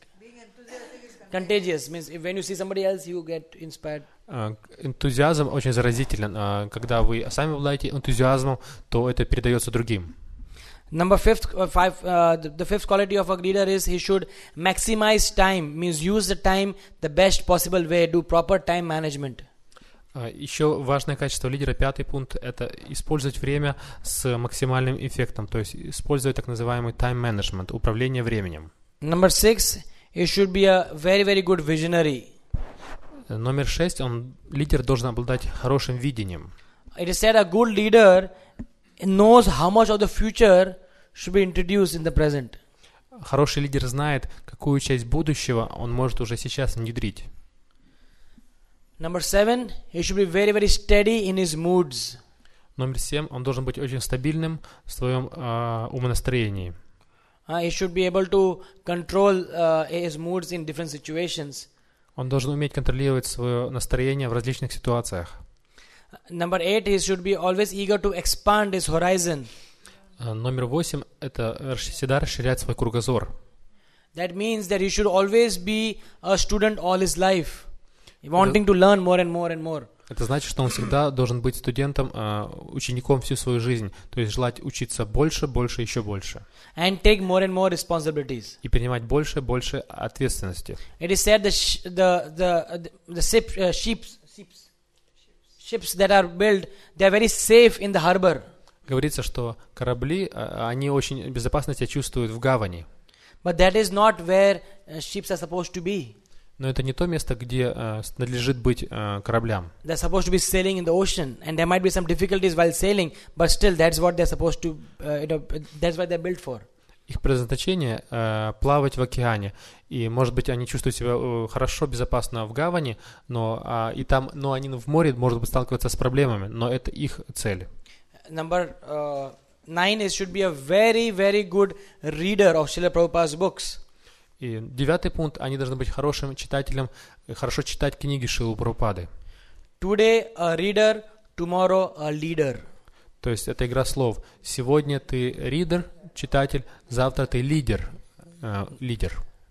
Contagious means if when you see somebody else, you get inspired. Э, Энтузиазм очень заразителен. Э, Когда вы сами обладаете энтузиазмом, то это передается другим. Number fifth, uh, five, uh, the, the fifth quality of a leader is he should maximize time. Means use the time the best possible way. Do proper time management. Э, Еще важное качество лидера, пятый пункт, это использовать время с максимальным эффектом, то есть использовать так называемый time management, управление временем. Number six, he should be a very, very good visionary. Э, Номер шесть, он, лидер должен обладать хорошим видением. It is said a good leader knows how much of the future should be introduced in the present. Хороший лидер знает, какую часть будущего он может уже сейчас внедрить. Number seven, he should be very, very steady in his moods. Номер семь, он должен быть очень стабильным в своем э, умонастроении. Uh, he should be able to control uh, his moods in different situations. Он должен уметь контролировать свое настроение в различных ситуациях. Number eight, he should be always eager to expand his horizon. Э, Номер восемь – это расш- всегда расширять свой кругозор. That means that he should always be a student all his life, wanting to learn more and more and more. Это значит, что он всегда должен быть студентом, э, учеником всю свою жизнь, то есть желать учиться больше, больше, еще больше. And take more and more responsibilities. И принимать больше, больше ответственности. It is said the sh- the the the ship, uh, ships ships ships that are built, they are very safe in the harbor. Говорится, что корабли, э, они очень безопасно себя чувствуют в гавани. But that is not where uh, ships are supposed to be. Но это не то место, где э, надлежит быть э, кораблям. They're supposed to be sailing in the ocean, and there might be some difficulties while sailing, but still that's what they're supposed to, uh, you know, that's what they're built for. Их предназначение э, плавать в океане, и, может быть, они чувствуют себя э, хорошо, безопасно в гавани, но а, и там, но они в море, может быть, сталкиваться с проблемами, но это их цель. Number uh, nine is should be a very, very good reader of Srila Prabhupada's books. И девятый пункт, они должны быть хорошим читателем, э, хорошо читать книги Шрилы Прабхупады. Today a reader, tomorrow a leader. То есть это игра слов. Сегодня ты ридер, читатель, завтра ты лидер, э, лидер.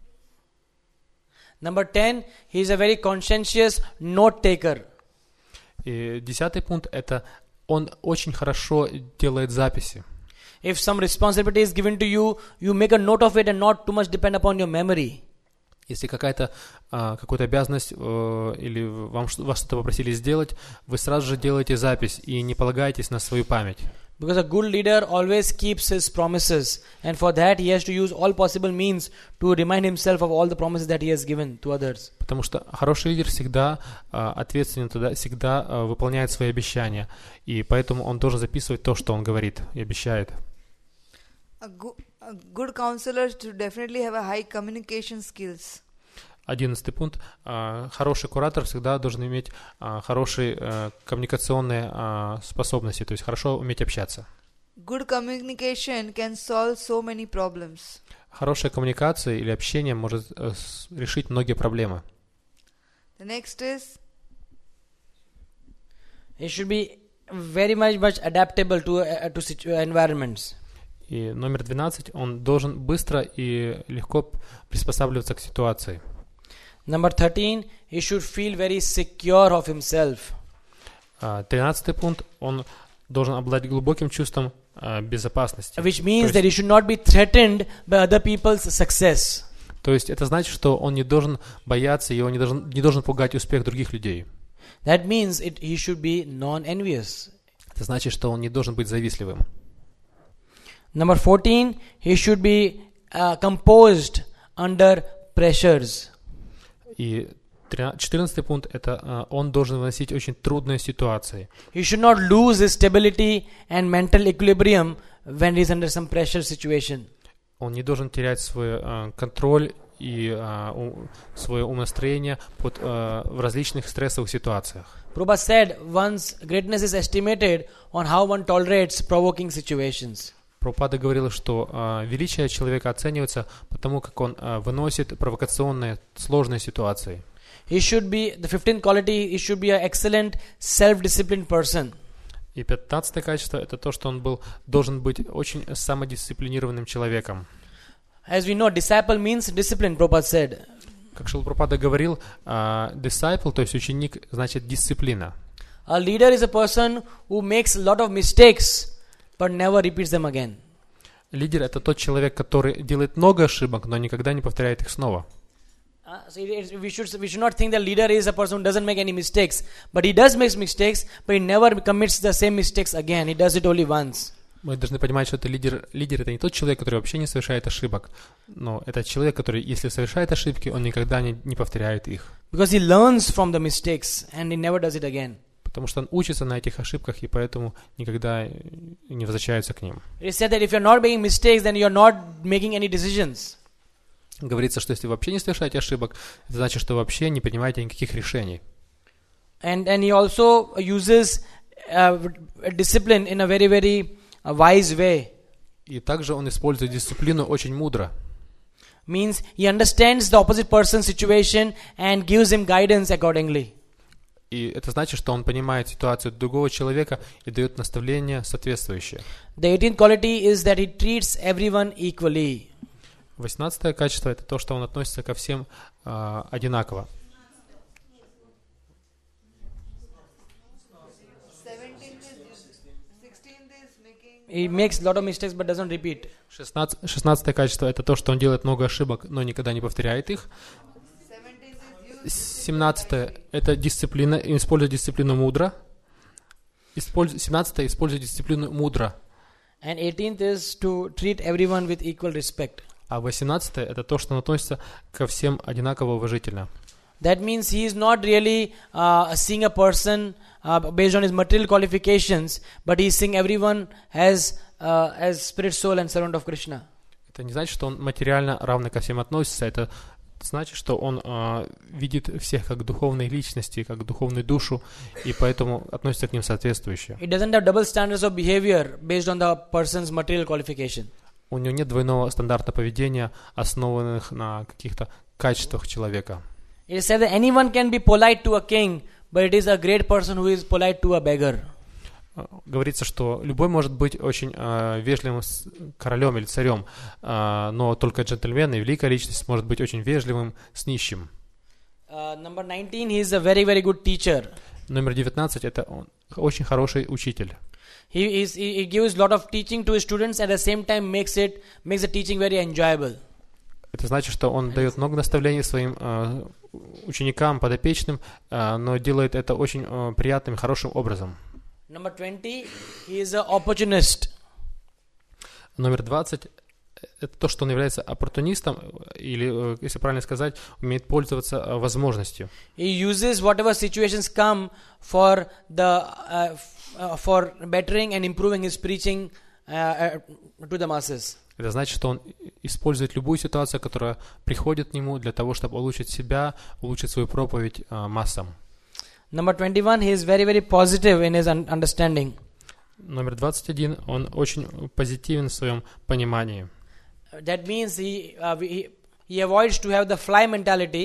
Number ten, he is a very conscientious note taker. И десятый пункт, это он очень хорошо делает записи. If some responsibility is given to you, you make a note of it and not too much depend upon your memory. Если какая-то а, какая-то обязанность э, или вам что- вас что-то попросили сделать, вы сразу же делаете запись и не полагаетесь на свою память. Because a good leader always keeps his promises, and for that he has to use all possible means to remind himself of all the promises that he has given to others. Потому что хороший лидер всегда а, ответственен, тогда всегда а, выполняет свои обещания. И поэтому он должен записывать то, что он говорит и обещает. A, go- a good counselor should definitely have a high communication skills. Одиннадцатый пункт. А, Хороший куратор всегда должен иметь а, хорошие а, коммуникационные а, способности, то есть хорошо уметь общаться. Good communication can solve so many problems. Хорошая коммуникация или общение может э, с- решить многие проблемы. The next is he should be very much much adaptable to uh, to situ- environments. И номер двенадцать, он должен быстро и легко приспосабливаться к ситуации. Number thirteen, he should feel very secure of himself. Тринадцатый пункт, он должен обладать глубоким чувством а, безопасности. Which means То that he should not be threatened by other people's success. То есть это значит, что он не должен бояться, его не должен, не должен пугать успех других людей. That means it, he should be non-envious. Это значит, что он не должен быть завистливым. Number fourteen, he should be uh, composed under pressures. И четырнадцатый пункт, это uh, он должен выносить очень трудные ситуации. He should not lose his stability and mental equilibrium when he is under some pressure situation. Он не должен терять свой uh, контроль и uh, у, свое умонастроение под, uh, в различных стрессовых ситуациях. Prabhupada said, one's greatness is estimated on how one tolerates provoking situations. Прабхупада говорила, что uh, величие человека оценивается по тому, как он uh, выносит провокационные, сложные ситуации. He should be, the fifteenth quality, he should be an excellent self-disciplined person. И пятнадцатое качество, это то, что он был, должен быть очень самодисциплинированным человеком. As we know, disciple means discipline, Prabhupada said. Как Шрила Прабхупада говорил, uh, disciple, то есть ученик, значит дисциплина. A leader is a person who makes a lot of mistakes but never repeats them again. Лидер — это тот человек, который делает много ошибок, но никогда не повторяет их снова. Uh, so it, it, we should we should not think that leader is a person who doesn't make any mistakes, but he does make mistakes, but he never commits the same mistakes again. He does it only once. Мы должны понимать, что это лидер. Лидер — это не тот человек, который вообще не совершает ошибок, но это человек, который, если совершает ошибки, он никогда не, не повторяет их. Because he learns from the mistakes and he never does it again. Потому что он учится на этих ошибках и поэтому никогда не возвращается к ним. It is said that if you're not making mistakes, then you're not making any decisions. Говорится, что если вы вообще не совершаете ошибок, это значит, что вообще не принимаете никаких решений. And and he also uses uh, discipline in a very very uh, wise way. И также он использует дисциплину очень мудро. Means he understands the opposite person's situation and gives him guidance accordingly. И это значит, что он понимает ситуацию другого человека и дает наставления соответствующие. The eighteenth quality is that he treats everyone equally. Восемнадцатое качество — это то, что он относится ко всем э, одинаково. He makes a lot of mistakes but doesn't repeat. Шестнадцатое качество — это то, что он делает много ошибок, но никогда не повторяет их. Семнадцатое — это дисциплина, использует дисциплину мудро. Семнадцатое — использует дисциплину мудро. And eighteenth is to treat everyone with equal respect. А восемнадцатое — это то, что он относится ко всем одинаково уважительно. That means he is not really uh, seeing a person uh, based on his material qualifications, but he is seeing everyone as uh, as spirit, soul, and servant of Krishna. Это не значит, что он материально равно ко всем относится. Это значит, что он э, видит всех как духовные личности, как духовную душу, и поэтому относится к ним соответствующе. He doesn't have double standards of behavior based on the person's material qualification. У него нет двойного стандарта поведения, основанных на каких-то качествах человека. It is said that anyone can be polite to a king, but it is a great person who is polite to a beggar. Говорится, что любой может быть очень э, вежливым с королем или царем, э, но только джентльмен и великая личность может быть очень вежливым с нищим. Uh, number nineteen, he is a very very good teacher. Номер девятнадцать — это он, очень хороший учитель. He is he, he gives a lot of teaching to his students, at the same time makes it makes the teaching very enjoyable. Это значит, что он дает много наставлений своим э, ученикам, подопечным, э, но делает это очень э, приятным, хорошим образом. Number twenty, he is an opportunist. Номер двадцать — это то, что он является оппортунистом, или, если правильно сказать, умеет пользоваться э, возможностью. He uses whatever situations come for the uh, uh, for bettering and improving his preaching uh, uh, to the masses. Это значит, что он использует любую ситуацию, которая приходит к нему для того, чтобы улучшить себя, улучшить свою проповедь э, массам. Number twenty-one, he is very very positive in his un- understanding. Номер двадцать один, он очень позитивен в своем понимании. That means he, uh, he he avoids to have the fly mentality,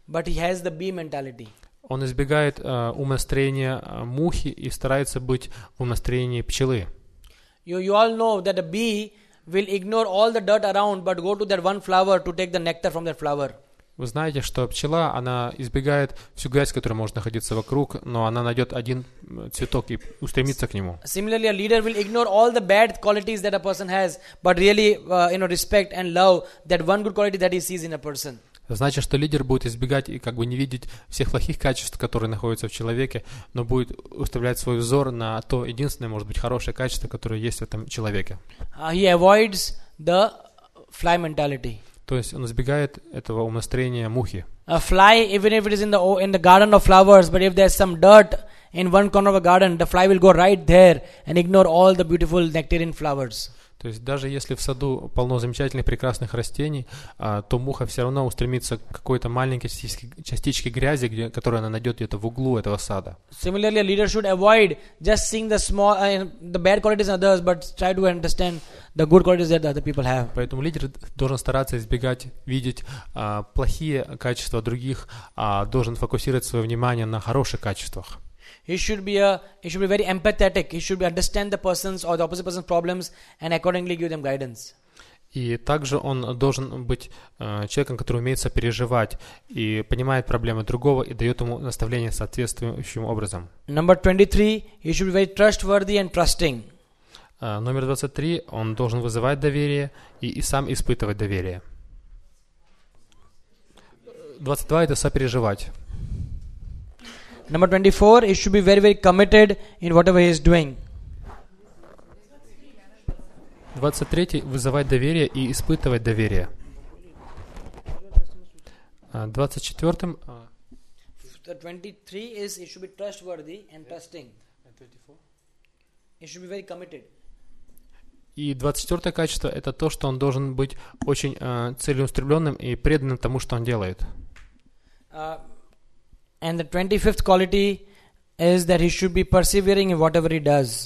but he has the bee mentality. Он избегает uh, умонастроения uh, мухи и старается быть в умонастроении пчелы. You, you all know that a bee will ignore all the dirt around but go to that one flower to take the nectar from that flower. Вы знаете, что пчела, она избегает всю грязь, которая может находиться вокруг, но она найдет один цветок и устремится к нему. Similarly, a leader will ignore all the bad qualities that a person has, but really, uh, you know, respect and love that one good quality that he sees in a person. Значит, что лидер будет избегать и как бы не видеть всех плохих качеств, которые находятся в человеке, но будет устремлять свой взор на то единственное, может быть, хорошее качество, которое есть в этом человеке. Uh, he avoids the fly mentality. То есть он избегает этого умонастроения мухи. A fly, even if it is in the in the garden of flowers, but if there's some dirt in one corner of a garden, the fly will go right there and ignore all the beautiful nectarine flowers. То есть даже если в саду полно замечательных прекрасных растений, а, то муха все равно устремится к какой-то маленькой частичке, частичке грязи, где, которую она найдет где-то в углу этого сада. Similarly, a leader should avoid just seeing the small, uh, the bad qualities in others, but try to understand the good qualities that other people have. Поэтому лидер должен стараться избегать видеть а, плохие качества других, а должен фокусировать свое внимание на хороших качествах. He should be a he should be very empathetic. He should be understand the person's or the opposite person's problems and accordingly give them guidance. И также он должен быть э, человеком, который умеет сопереживать и понимает проблемы другого и дает ему наставления соответствующим образом. Number twenty-three, he should be very trustworthy and trusting. Э, номер двадцать три, он должен вызывать доверие и, и сам испытывать доверие. двадцать два это сопереживать. Number twenty-four, he should be very very committed in whatever he is doing. двадцать три вызывать доверие и испытывать доверие. двадцать четыре twenty-three is he should be trustworthy and trusting. He should be very committed. И двадцать четвёртое качество это то, что он должен быть очень э, целеустремленным и преданным тому, что он делает. Uh, and the twenty-fifth quality is that he should be persevering in whatever he does.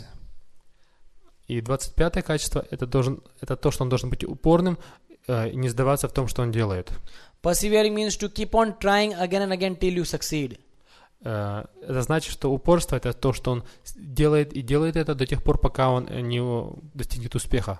И двадцать пятое качество это должен это то, что он должен быть упорным э, и не сдаваться в том, что он делает. Persevering means to keep on trying again and again till you succeed. Э, это значит, что упорство это то, что он делает и делает это до тех пор, пока он не достигнет успеха.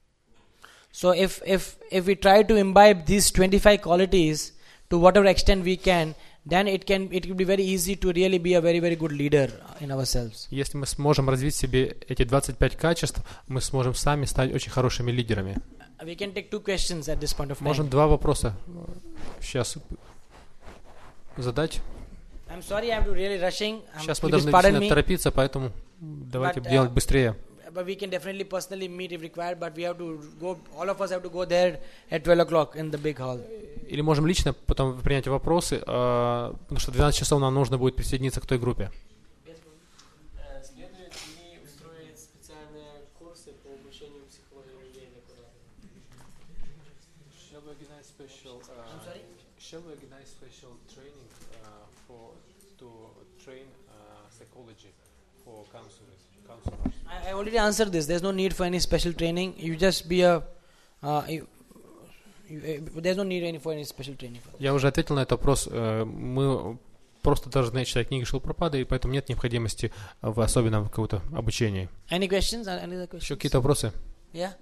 So if if if we try to imbibe these twenty-five qualities to whatever extent we can, then it can it will be very easy to really be a very very good leader in ourselves. Если мы сможем развить в себе эти двадцать пять качеств, мы сможем сами стать очень хорошими лидерами. We can take two questions at this point of time. Можем два вопроса сейчас задать. I'm sorry, I'm really rushing. I'm, Сейчас мы please должны pardon действительно me. торопиться, поэтому давайте But, uh, делать быстрее. But we can definitely personally meet if required. But we have to go. All of us have to go there at twelve o'clock in the big hall. Или можем лично потом принять вопросы, э, потому что в двенадцать часов нам нужно будет присоединиться к той группе. Следует ли устроить специальные курсы по обучению психологии людей куда-то? Shall we organize special? Uh, I'm sorry? Shall we organize special training uh, for to train uh, psychology for counselors? Counselors. I, I already answered this. There's no need for any special training. You just be a. Uh, you, you, uh, there's no need any for any special training. For that. Я уже ответил на этот вопрос. Э, Мы просто должны читать книги Шилпрапады, и поэтому нет необходимости в особенном каком-то обучении. Any questions? Any other Еще questions? какие-то вопросы? Yeah.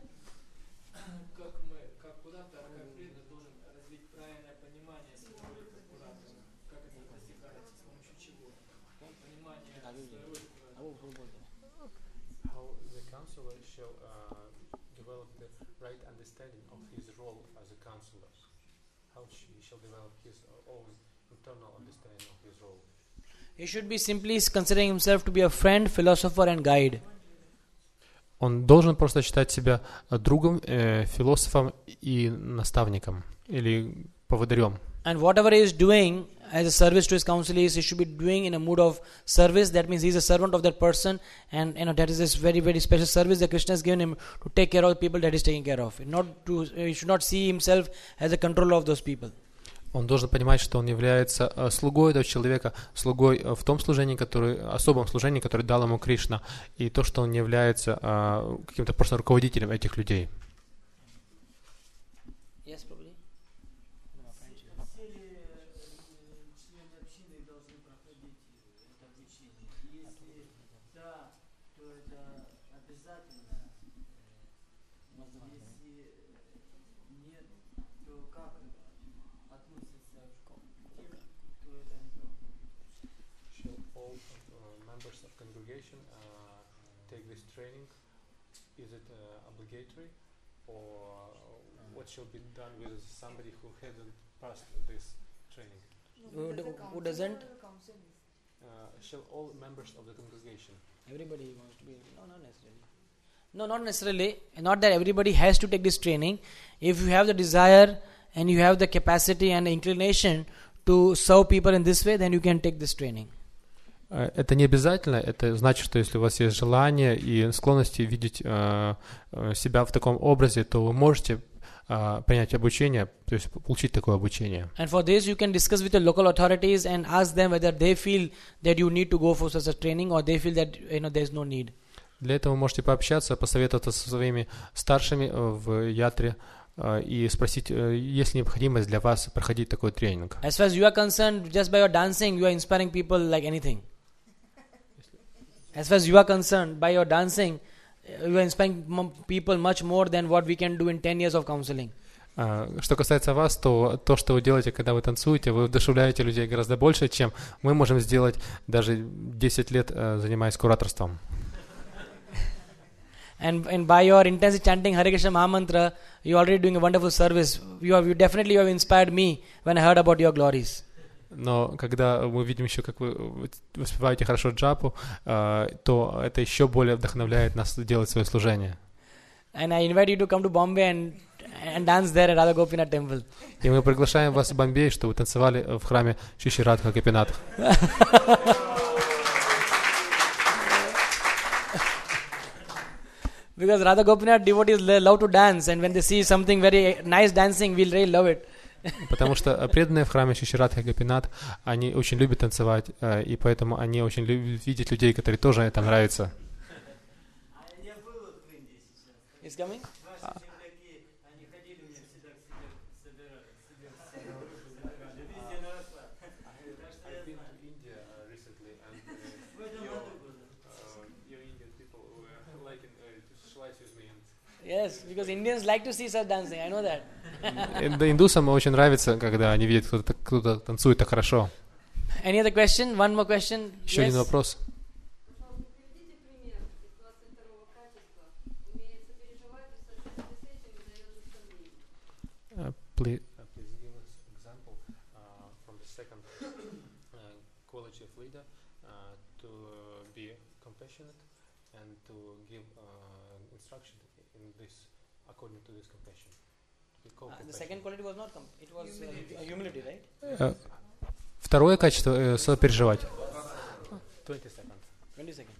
Как мы, как куратор, как лидер должен развить правильное понимание своего куратора? Как это достигается, с помощью чего? Понимание своей роли куратора. How the counselor shall uh, develop the right understanding of his role as a counselor? How she shall develop his own internal understanding of his role? He should be simply considering himself to be a friend, philosopher, and guide. Он должен просто считать себя другом, э, философом и наставником или поводырем. And whatever he is doing as a service to his counsel is, he should be doing in a mood of service. That means he is a servant of that person, and you know that is this very very special service that Krishna has given him to take care of the people that he is taking care of. Not to he should not see himself as a controller of those people. Он должен понимать, что он является э, слугой этого человека, слугой э, в том служении, который, особом служении, которое дал ему Кришна, и то, что он не является э, каким-то просто руководителем этих людей. Yes, probably. обязательно. Если нет, то как относится к тем, кто это не делает? Shall all uh, members of congregation uh, take this training? Is it uh, obligatory, or what shall be done with somebody who hasn't passed this training? Who, d- who doesn't? Uh, shall all members of the congregation? Everybody wants to be. No, not necessarily. No, not necessarily. Not that everybody has to take this training. If you have the desire and you have the capacity and inclination to serve people in this way, then you can take this training. Это не обязательно, это значит, что если у вас есть желание и склонности видеть э, себя в таком образе, то вы можете э, принять обучение, то есть получить такое обучение. And for this you can discuss with the local authorities and ask them whether they feel that you need to go for such a training or they feel that you know there is no need. Для этого вы можете пообщаться, посоветоваться со своими старшими в ятре э, и спросить, э, есть ли необходимость для вас проходить такой тренинг. As far as you are concerned, just by your dancing you are inspiring people like anything. As far as you are concerned, by your dancing, you are inspiring m- people much more than what we can do in ten years of counseling. Uh, что касается вас, то то, что вы делаете, когда вы танцуете, вы вдохновляете людей гораздо больше, чем мы можем сделать даже десять лет, uh, занимаясь кураторством. And and by your intensive chanting Hare Krishna Mahamantra, you are already doing a wonderful service. You have you definitely you have inspired me when I heard about your glories. Но когда мы видим еще, как вы воспеваете хорошо джапу, uh, то это еще более вдохновляет нас делать свое служение. And I invite you to come to Bombay and and dance there at Radha Gopinath temple. И мы приглашаем вас в Бомбей, чтобы вы танцевали в храме Шри Шри Радха Гопинатх. Because Radha Gopinath devotees love to dance, and when they see something very nice dancing, we'll really love it. Потому что преданные в храме Шри Шри Радха Гопинатх, они очень любят танцевать, и поэтому они очень любят видеть людей, которые тоже это нравится. Is coming? Yes, because Indians like to see such dancing. I know that. Да, индусам очень нравится, когда они видят, кто-то, кто-то танцует так хорошо. Any other question? One more question? Еще Yes? один вопрос. Uh, please, uh, please give us example uh, from the second uh, quality of leader uh, to be compassionate and to give uh, instruction in this according to this compassion. To be Uh, the second quality was not com- it was uh, humility, right? Uh, второе качество uh, сопереживать. twenty seconds. twenty seconds.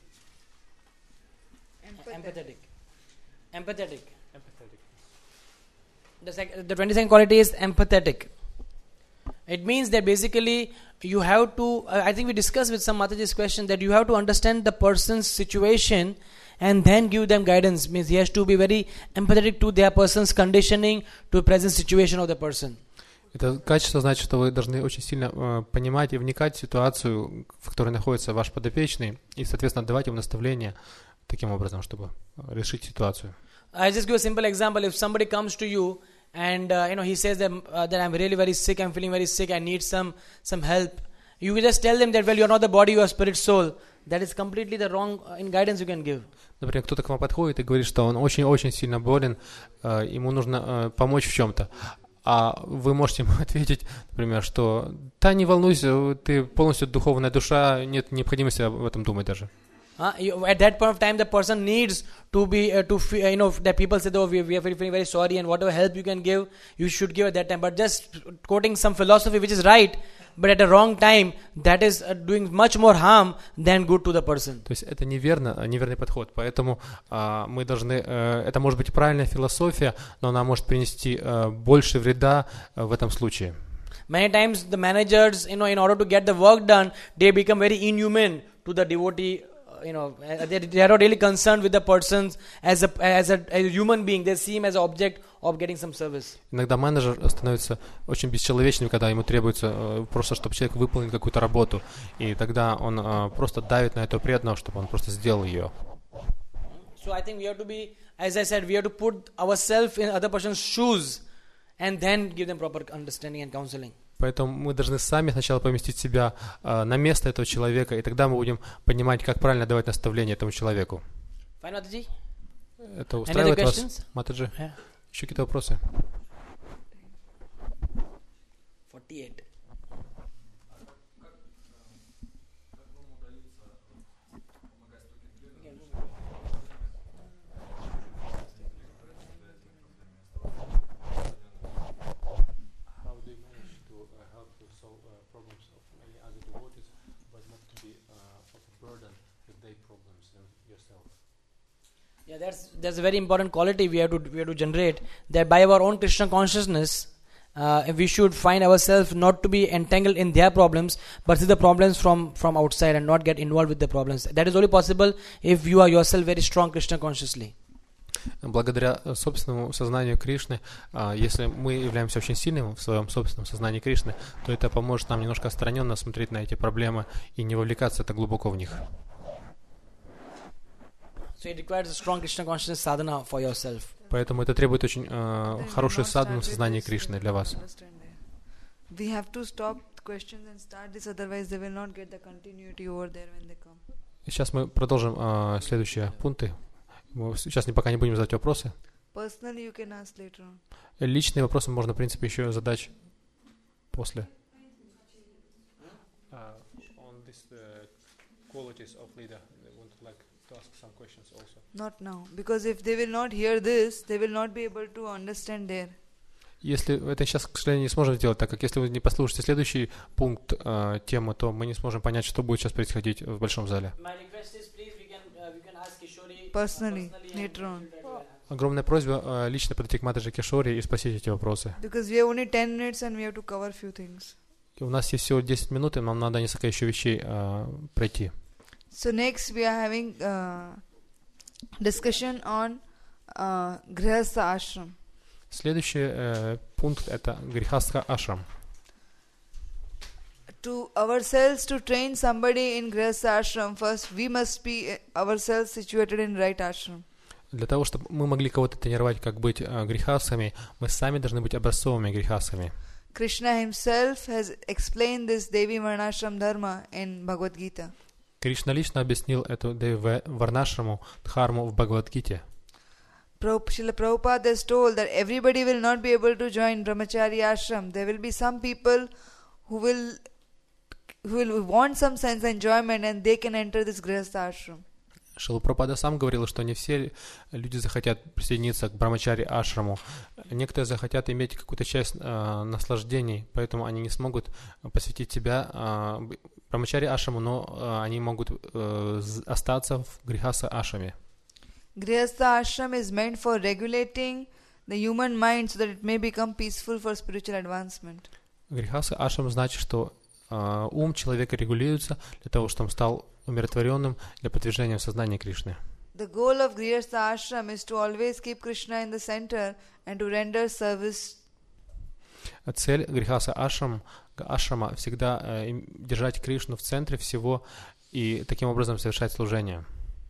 Empathetic. Empathetic. Empathetic. Empathetic. The, sec- the twenty-second quality is empathetic. It means that basically you have to, uh, I think we discussed with some Mataji's question, that you have to understand the person's situation and then give them guidance. Means he has to be very empathetic to their person's conditioning, to the present situation of the person. Это качество значит, что вы должны очень сильно э, понимать и вникать в ситуацию, в которой находится ваш подопечный, и, соответственно, давать ему наставления таким образом, чтобы решить ситуацию. I just give a simple example. If somebody comes to you and uh, you know he says that uh, that I'm really very sick, I'm feeling very sick, I need some some help. You just tell them that well, you're not the body, you are spirit, soul. That is completely the wrong uh, in guidance you can give. Например, кто-то к вам подходит и говорит, что он очень-очень сильно болен, э, ему нужно э, помочь в чем-то. А вы можете ему ответить, например, что «Да, не волнуйся, ты полностью духовная душа, нет необходимости об этом думать даже». Uh, you, at that point of time, the person needs to be uh, to fe- uh, you know that people say, "Oh, we, we are very, very, very sorry," and whatever help you can give, you should give at that time. But just quoting some philosophy which is right, but at the wrong time, that is uh, doing much more harm than good to the person. То есть это неверно, неверный подход. Поэтому а, мы должны, а, это может быть и правильная философия, но она может принести а, больше вреда а, в этом случае. Many times the managers, you know, in order to get the work done, they become very inhuman to the devotee. You know, they, they are not really concerned with the persons as a as a, as a human being. They see him as an object of getting some service. Иногда менеджер становится очень бесчеловечным, когда ему требуется э, просто, чтобы человек выполнил какую-то работу, и тогда он э, просто давит на этого преданного, чтобы он просто сделал ее. So I think we have to be, as I said, we have to put ourselves in other person's shoes and then give them proper understanding and counseling. Поэтому мы должны сами сначала поместить себя э, на место этого человека, и тогда мы будем понимать, как правильно давать наставление этому человеку. Fine, Mataji? Это устраивает Any other вас, questions? Матаджи? Yeah. Еще какие-то вопросы? forty-eight. Yeah, that's that's a very important quality we have to we have to generate, that by our own Krishna consciousness, uh, we should find ourselves not to be entangled in their problems, but see the problems from from outside and not get involved with the problems. That is only possible if you are yourself very strong Krishna consciously. Благодаря собственному сознанию Кришны, если мы являемся очень сильными в своем собственном сознании Кришны, то это поможет нам немножко отстраненно смотреть на эти проблемы и не вовлекаться так глубоко в них. So it requires a strong Krishna consciousness sadhana for yourself. Поэтому это требует очень э, хорошую садхану в сознании Кришны для вас. We have to stop questions and start this, otherwise they will not get the continuity over there when they come. Сейчас мы продолжим э, следующие пункты. Мы сейчас не, пока не будем задавать вопросы. Personally, you can ask later on. Личные вопросы можно, в принципе, еще задать после. Uh, on this, uh, qualities of leader, I would like to ask some questions also. Not now, because if they will not hear this, they will not be able to understand there. Если это сейчас, к сожалению, не сможем сделать, так как если вы не послушаете следующий пункт э, темы, то мы не сможем понять, что будет сейчас происходить в большом зале. Personally, later on. Огромная просьба э, лично подойти к Матаджи Кишори и спросить эти вопросы. Because we have only ten minutes and we have to cover few things. И у нас есть всего десять минут, и нам надо несколько еще вещей э, пройти. So next we are having uh, discussion on uh, Grihastha Ashram. Следующий э, пункт это Грихастха Ашрам. To ourselves to train somebody in Grihastha Ashram, first we must be ourselves situated in right ashram. Для того, чтобы мы могли кого-то тренировать, как быть э, грихасхами, мы сами должны быть образцовыми грихасхами. Krishna himself has explained this Devi Varnashram Dharma in Bhagavad Gita. Кришна лично объяснил эту Деви Варнашраму Дхарму в Бхагавад-гите. Srila Prabhupada has told that everybody will not be able to join Brahmachari ashram. There will be some people who will who will want some sense enjoyment and they can enter this Grihastha ashram. Шрила Прабхупада сам говорил, что не все люди захотят присоединиться к Брамачари ашраму. Некоторые захотят иметь какую-то часть э, наслаждений, поэтому они не смогут посвятить себя э, Брамачари ашраму, но э, они могут э, остаться в Грихастха ашраме. Grihastha ashram is meant for regulating the human mind so that it may become peaceful for spiritual advancement. Грихастха ашрам значит, что э, ум человека регулируется для того, чтобы он стал умиротворенным для продвижения в сознании Кришны. The goal of Grihastha ashram is to always keep Krishna in the center and to render service. Цель Грихастха ашрам, ашрама всегда э, держать Кришну в центре всего и таким образом совершать служение.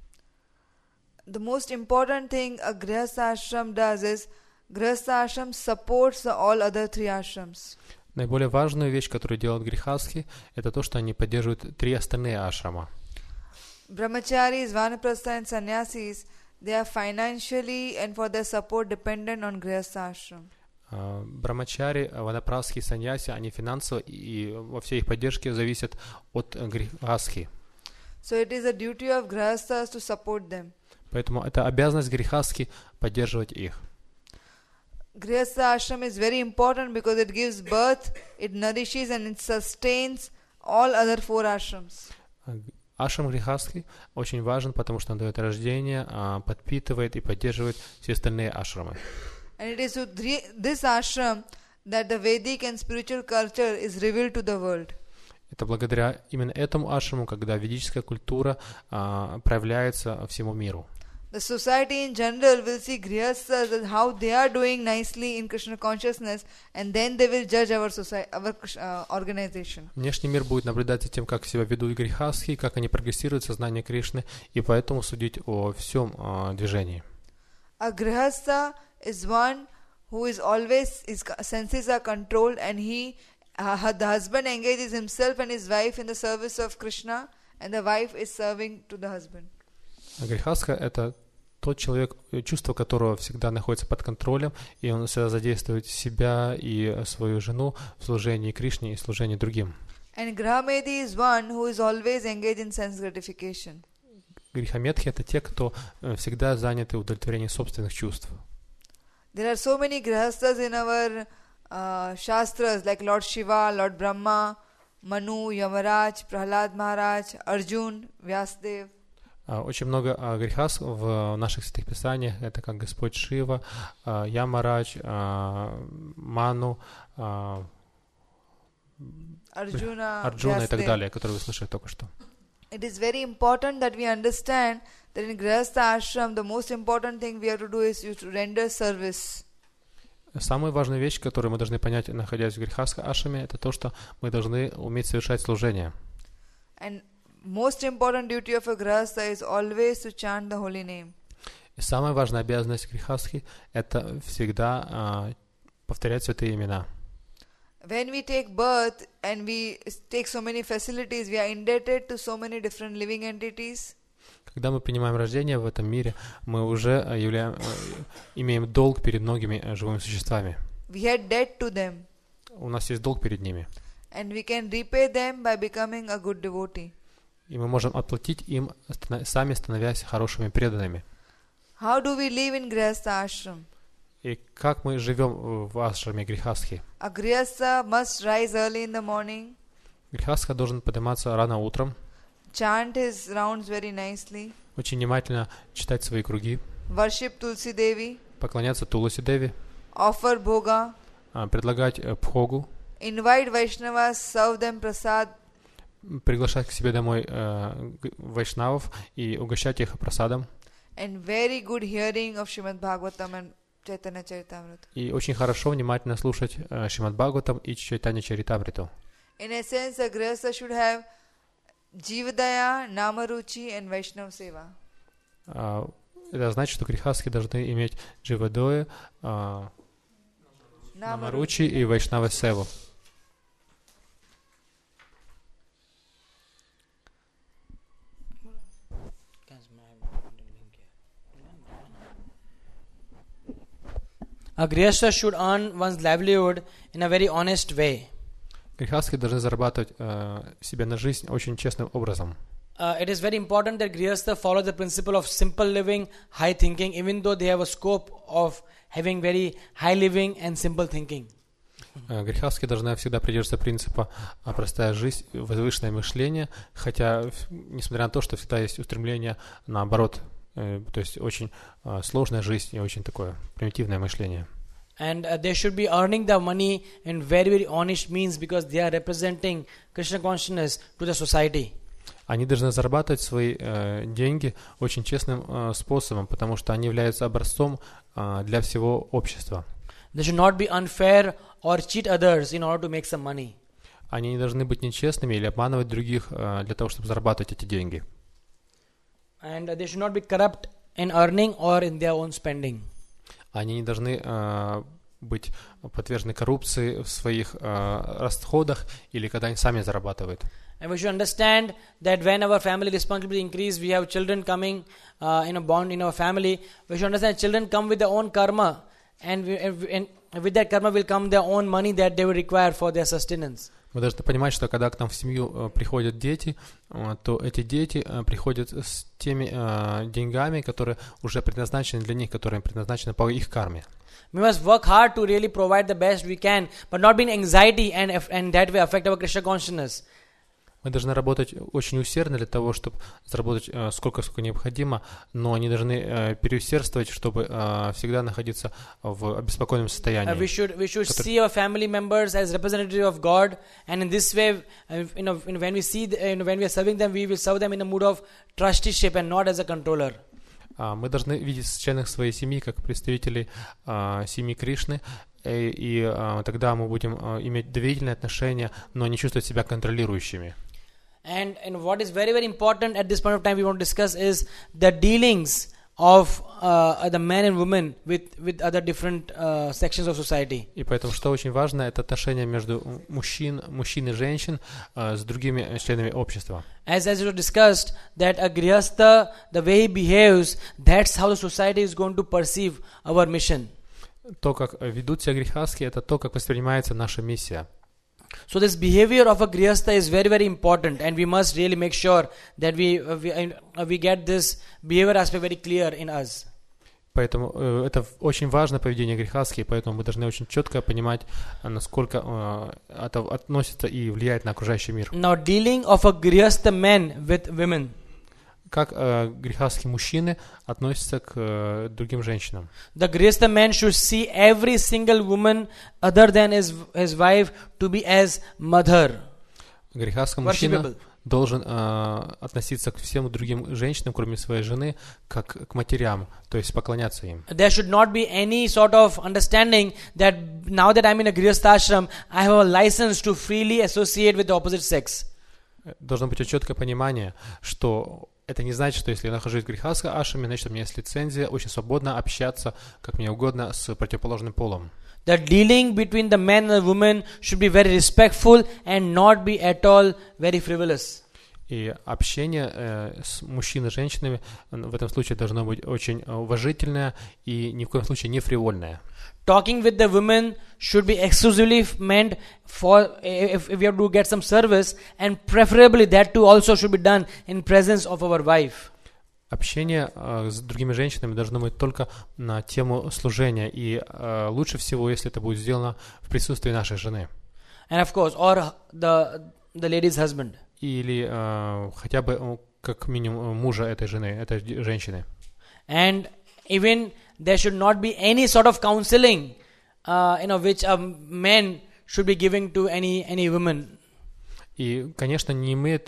The most important thing a Grihastha ashram does is Grihastha ashram supports the all other three ashrams. Наиболее важную вещь, которую делают грихастхи, это то, что они поддерживают три остальные ашрама. Brahmacharis, Vanaprastha and Sannyasis, they are financially and for their support dependent on Grihastha ashram. Uh, Брамачари, ванапрастхи, саньяси, они финансово и во всей их поддержке зависят от грихастхи. So it is a duty of Grihasthas to support them. Поэтому это обязанность грихастхи поддерживать их. Grihastha ashram is very important because it gives birth, it nourishes and it sustains all other four ashrams. Ашрам грихастхи очень важен, потому что он дает рождение, подпитывает и поддерживает все остальные ашрамы. And it is to this ashram that the Vedic and spiritual culture is revealed to the world. Это благодаря именно этому ашраму, когда ведическая культура а, проявляется всему миру. the society in general will see grihasthas as how they are doing nicely in Krishna consciousness, and then they will judge our society, our uh, organization. Внешний мир будет наблюдать за тем, как себя ведут грехастхи, как они прогрессируют в сознании Кришны, и поэтому судить о всем э, движении. A grihastha is one who is always, his senses are controlled, and he, uh, the husband engages himself and his wife in the service of Krishna, and the wife is serving to the husband. Грехастха — это тот человек, чувство которого всегда находится под контролем, и он всегда задействует себя и свою жену в служении Кришне и служении другим. And Grahamedhi is one who is always engaged in sense gratification. Грехаметхи — это те, кто всегда заняты удовлетворением собственных чувств. There are so many grihasthas in our uh, shastras, like Lord Shiva, Lord Brahma, Manu, Yamaraj, Prahlad Maharaj, Arjun, Vyasdev. Очень много uh, грехас в наших святых писаниях. Это как Господь Шива, uh, Ямарадж, uh, Ману, uh, Arjuna, Арджуна и так Vyasdev. далее, которые вы слышали только что. It is very important that we understand that in Grihastha Ashram, the most important thing we have to do is to render service. Самая важная вещь, которую мы должны понять, находясь в грехастха ашраме, это то, что мы должны уметь совершать служение. And most important duty of a Grihastha is always to chant the holy name. И самая важная обязанность грехастхи — это всегда а, повторять святые имена. When we take birth and we take so many facilities, we are indebted to so many different living entities. Когда мы принимаем рождение в этом мире, мы уже являем, имеем долг перед многими живыми существами. We had debt to them. У нас есть долг перед ними. And we can repay them by becoming a good devotee. И мы можем отплатить им, сами становясь хорошими преданными. How do we live in Grihastha Ashram? И как мы живем в ашраме грехастхи? A Grihastha must rise early in the morning, Грехастха должен подниматься рано утром, chant his rounds very nicely, очень внимательно читать свои круги, worship Tulsi Devi, поклоняться Туласи Деви, offer bhoga, предлагать бхогу, invite Vaishnavas, serve them prasad, приглашать к себе домой э, вайшнавов и угощать их прасадом. and very good hearing of Srimad Bhagavatam and Chaitanya Charitamrita. И очень хорошо внимательно слушать э, Шримад Бхагаватам и Чайтанья Чаритамриту. In essence, a Grihastha should have Jivadaya, Namaruchi and Vaishnav Seva. А, это значит, что грехастхи должны иметь дживадоя, а, намаручи и вайшнава севу. A grihastha should earn one's livelihood in a very honest way. Грехастхи должны зарабатывать э, себе на жизнь очень честным образом. Uh, it is very important that grihastha follow the principle of simple living, high thinking, even though they have a scope of having very high living and simple thinking. Э, грехастхи должны всегда придерживаться принципа э, простая жизнь, возвышенное мышление, хотя, несмотря на то, что всегда есть устремление наоборот, э, то есть очень э, сложная жизнь и очень такое примитивное мышление. And uh, they should be earning the money in very, very honest means because they are representing Krishna consciousness to the society. Они должны зарабатывать свои э, деньги очень честным э, способом, потому что они являются образцом э, для всего общества. They should not be unfair or cheat others in order to make some money. Они не должны быть нечестными или обманывать других э, для того, чтобы зарабатывать эти деньги. And uh, they should not be corrupt in earning or in their own spending. Они не должны э, быть подвержены коррупции в своих э, расходах или когда они сами зарабатывают. And we should understand that when our family responsibility increase, we have children coming uh, in a bond in our family. We should understand children come with their own karma, and, we, and with that karma will come their own money that they will require for their sustenance. Мы должны понимать, что когда к нам в семью э, приходят дети, э, то эти дети э, приходят с теми э, деньгами, которые уже предназначены для них, которые предназначены по их карме. We must work hard to really provide the best we can, but not be in anxiety and, and that way affect our Krishna consciousness. Мы должны работать очень усердно для того, чтобы заработать э, сколько, сколько необходимо, но не должны э, переусердствовать, чтобы э, всегда находиться в обеспокоенном состоянии. Uh, we should we should see our family members as representative of God, and in this way, uh, you know, when we see, the, you know, when we are serving them, we will serve them in a mood of trusteeship and not as a controller. А, Мы должны видеть членов своей семьи как представителей а, семьи Кришны, и, и а, тогда мы будем а, иметь доверительные отношения, но не чувствовать себя контролирующими. And, and what is very, very important at this point of time we want to discuss is the dealings of uh, the men and women with, with other different uh, sections of society. И поэтому, что очень важно, это отношения между мужчин, мужчин и женщин а, с другими членами общества. As as it was discussed, that a grihastha, the way he behaves, that's how the society is going to perceive our mission. То, как ведут себя грехастхи, это то, как воспринимается наша миссия. So this behavior of a grihastha is very, very important, and we must really make sure that we uh, we, uh, we get this behavior aspect very clear in us. Поэтому э, это очень важно поведение грехастхи, поэтому мы должны очень четко понимать, насколько э, это относится и влияет на окружающий мир. Now, dealing of a grihastha man with women. Как э, грехастхи мужчины относятся к э, другим женщинам. The grihastha man should see every single woman other than his his wife to be as mother. Грехастхи мужчина должен э, относиться к всем другим женщинам, кроме своей жены, как к матерям, то есть поклоняться им. There should not be any sort of understanding that now that I'm in a grihastha ashram, I have a license to freely associate with the opposite sex. Должно быть четкое понимание, что это не значит, что если я нахожусь в грехастха ашраме, значит, у меня есть лицензия очень свободно общаться, как мне угодно, с противоположным полом. The dealing between the man and the woman should be very respectful and not be at all very frivolous. И общение э, с мужчинами и женщинами в этом случае должно быть очень уважительное и ни в коем случае не фривольное. Talking with the women should be exclusively meant for if, if we have to get some service, and preferably that too also should be done in presence of our wife. Общение э, с другими женщинами должно быть только на тему служения, и э, лучше всего, если это будет сделано в присутствии нашей жены. And of course, or the the lady's husband. Или э, хотя бы э, как минимум мужа этой жены, этой женщины. And even there should not be any sort of counseling, uh, you know, which a man should be giving to any any woman. И, конечно, не имеет,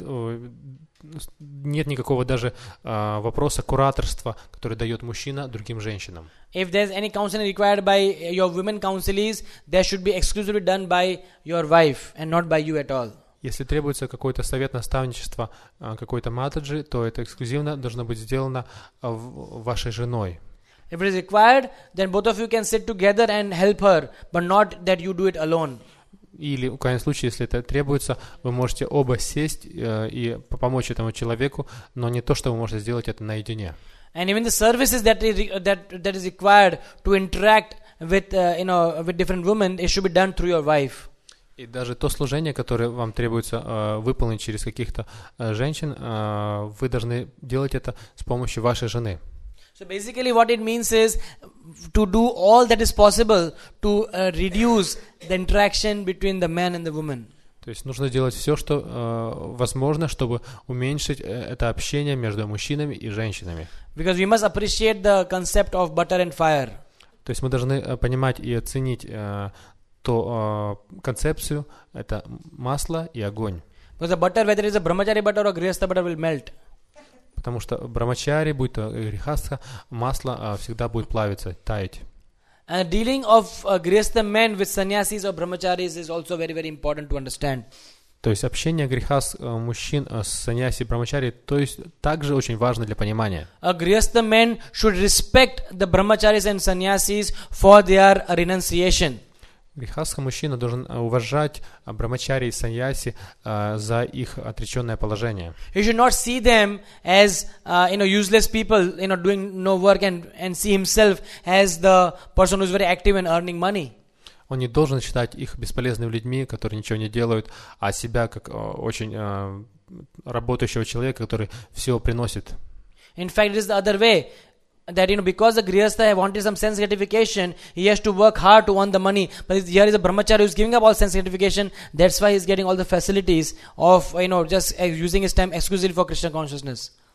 нет никакого даже uh, вопроса кураторства, который дает мужчина другим женщинам. If there's any counseling required by your women counselees, that should be exclusively done by your wife and not by you at all. Если требуется какой-то совет, наставничество uh, какой-то матаджи, то это эксклюзивно должно быть сделано uh, вашей женой. If it is required, then both of you can sit together and help her, but not that you do it alone. Или, в крайнем случае, если это требуется, вы можете оба сесть э, и помочь этому человеку, но не то, что вы можете сделать это наедине. And even the services that is, that, that is required to interact with, uh, you know, with different women, it should be done through your wife. И даже то служение, которое вам требуется э, выполнить через каких-то э, женщин, э, вы должны делать это с помощью вашей жены. So basically what it means is to do all that is possible to uh, reduce the interaction between the man and the woman. То есть нужно делать все, что э, возможно, чтобы уменьшить э, это общение между мужчинами и женщинами. Because we must appreciate the concept of butter and fire. То есть мы должны э, понимать и оценить э, ту э, концепцию, это масло и огонь. Because the butter, whether it is a brahmachari butter or grihastha butter, will melt. Потому что брамачари, будь то грехастха, масло а, всегда будет плавиться, таять. And dealing of uh, grihastha men with sannyasis or brahmacharis is also very, very important to understand. То есть общение грехас мужчин с саньяси брамачари, то есть также очень важно для понимания. A grihastha man should respect the brahmacharis and sannyasis for their renunciation. Грехастха мужчина должен уважать брамачари и саньяси uh, за их отреченное положение. He should not see them as uh, you know useless people, you know doing no work, and and see himself as the person who is very active and earning money. Он не должен считать их бесполезными людьми, которые ничего не делают, а себя как uh, очень uh, работающего человека, который все приносит. In fact, it is the other way. That, you know, because the grihastha wanted some sense gratification, he has to work hard to earn the money. But here is a brahmachari who is giving up all sense gratification. That's why he is getting all the facilities of, you know, just uh, using his time exclusively for Krishna consciousness.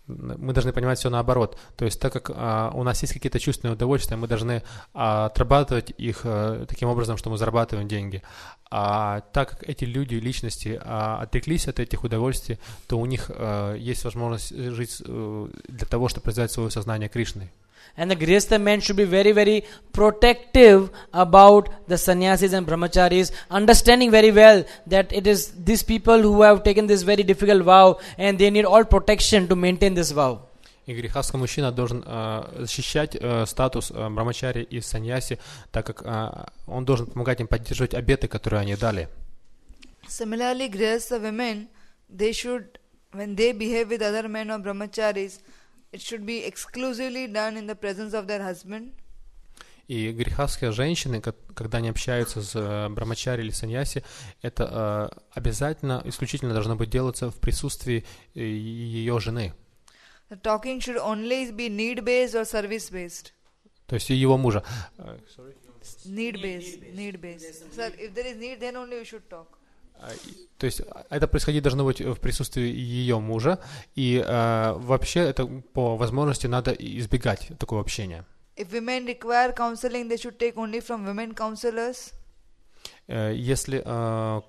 мы должны понимать все наоборот. То есть так как а, у нас есть какие-то чувственные удовольствия, мы должны а, отрабатывать их а, таким образом, что мы зарабатываем деньги. А так как эти люди, личности а, отреклись от этих удовольствий, то у них а, есть возможность жить а, для того, чтобы произвести свое сознание Кришной. And the Grihastha men should be very, very protective about the sannyasis and brahmacharis, understanding very well that it is these people who have taken this very difficult vow and they need all protection to maintain this vow. И грехастский мужчина должен э, защищать э, статус э, брамачари и саньяси, так как э, он должен помогать им поддерживать обеты, которые они дали. Similarly, Grihastha women, they should, when they behave with other men or brahmacharis, it should be exclusively done in the presence of their husband. И грехастские женщины, когда они общаются с э, брамачари или саньяси, это э, обязательно, исключительно должно быть делаться в присутствии э, ее жены. The talking should only be need-based or service-based. То есть его мужа. Need-based, need-based. Sir, if there is need, then only we should talk. То есть это происходить должно быть в присутствии ее мужа, и э, вообще это по возможности надо избегать такого общения. If women require counseling, they should take only from women counselors. Э, если э,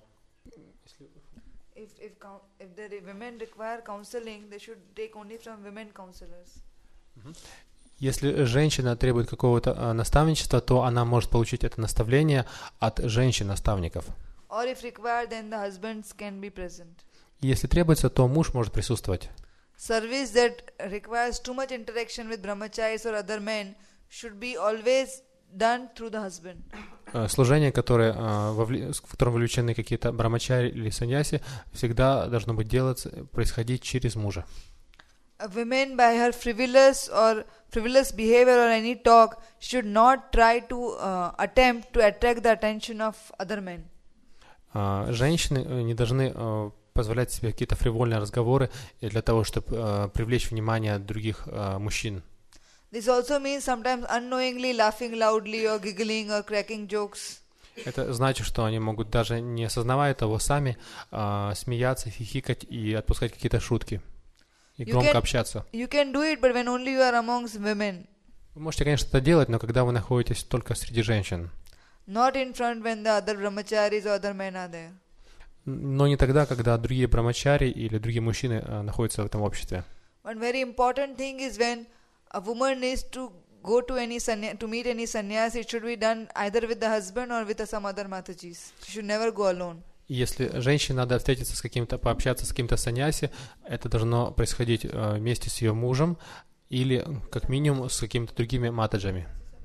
If if cou- if the women require counseling, they should take only from women counselors. если женщина требует какого-то э, наставничества, то она может получить это наставление от женщин-наставников. Or if required, then the husbands can be present. Если требуется, то муж может присутствовать. Service that requires too much interaction with brahmacharis or other men should be always done through the husband. Э, Служение, которое, э, вовле- в котором вовлечены какие-то брамачари или саньяси, всегда должно быть делаться, происходить через мужа. A woman, by her frivolous or frivolous behavior or any talk, should not try to uh, attempt to attract the attention of other men. А, Женщины э, не должны э, позволять себе какие-то фривольные разговоры э, для того, чтобы э, привлечь внимание других э, мужчин. This also means sometimes unknowingly laughing loudly or giggling or cracking jokes. Это значит, что они могут даже не осознавая того сами а, смеяться, хихикать и отпускать какие-то шутки и You громко can- общаться. You can do it, but when only you are amongst women, Вы можете, конечно, это делать, но когда вы находитесь только среди женщин, not in front when the other brahmacharis or other men are there. Н- но не тогда, когда другие брамачари или другие мужчины а, находятся в этом обществе. One very important thing is when a woman needs to go to any sannya- to meet any sannyas, it should be done either with the husband or with some other matajis. She should never go alone. И если женщине надо встретиться с каким-то, пообщаться с каким-то саньяси, это должно происходить а, вместе с ее мужем или, как минимум, с какими-то другими матаджами.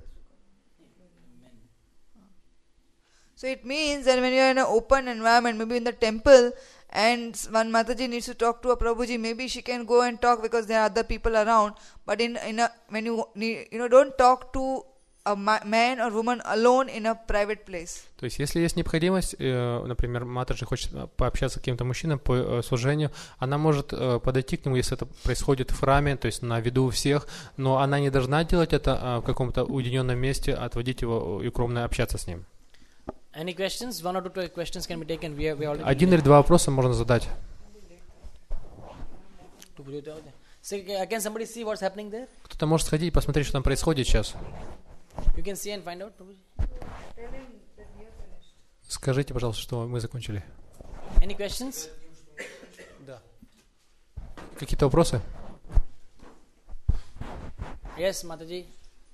So it means that when you are in an open environment, maybe in the temple, and s- one Mataji needs to talk to a Prabhuji, maybe she can go and talk because there are other people around. But in in a when you need, you know don't talk to a ma- man or woman alone in a private place. То есть, если есть необходимость, э, например, матаджи хочет пообщаться с каким-то мужчиной по э, служению, она может э, подойти к нему, если это происходит в храме, то есть на виду у всех, но она не должна делать это э, в каком-то уединенном месте, отводить его и укромно общаться с ним. Any questions? One or two questions can be taken. We are, we are already Один или два вопроса можно задать. So, uh, can somebody see what's happening there? Кто-то может сходить и посмотреть, что там происходит сейчас. You can see and find out. Prabhuji. Скажите, пожалуйста, что мы закончили. Any questions? Да. Какие-то вопросы? Yes, Mataji.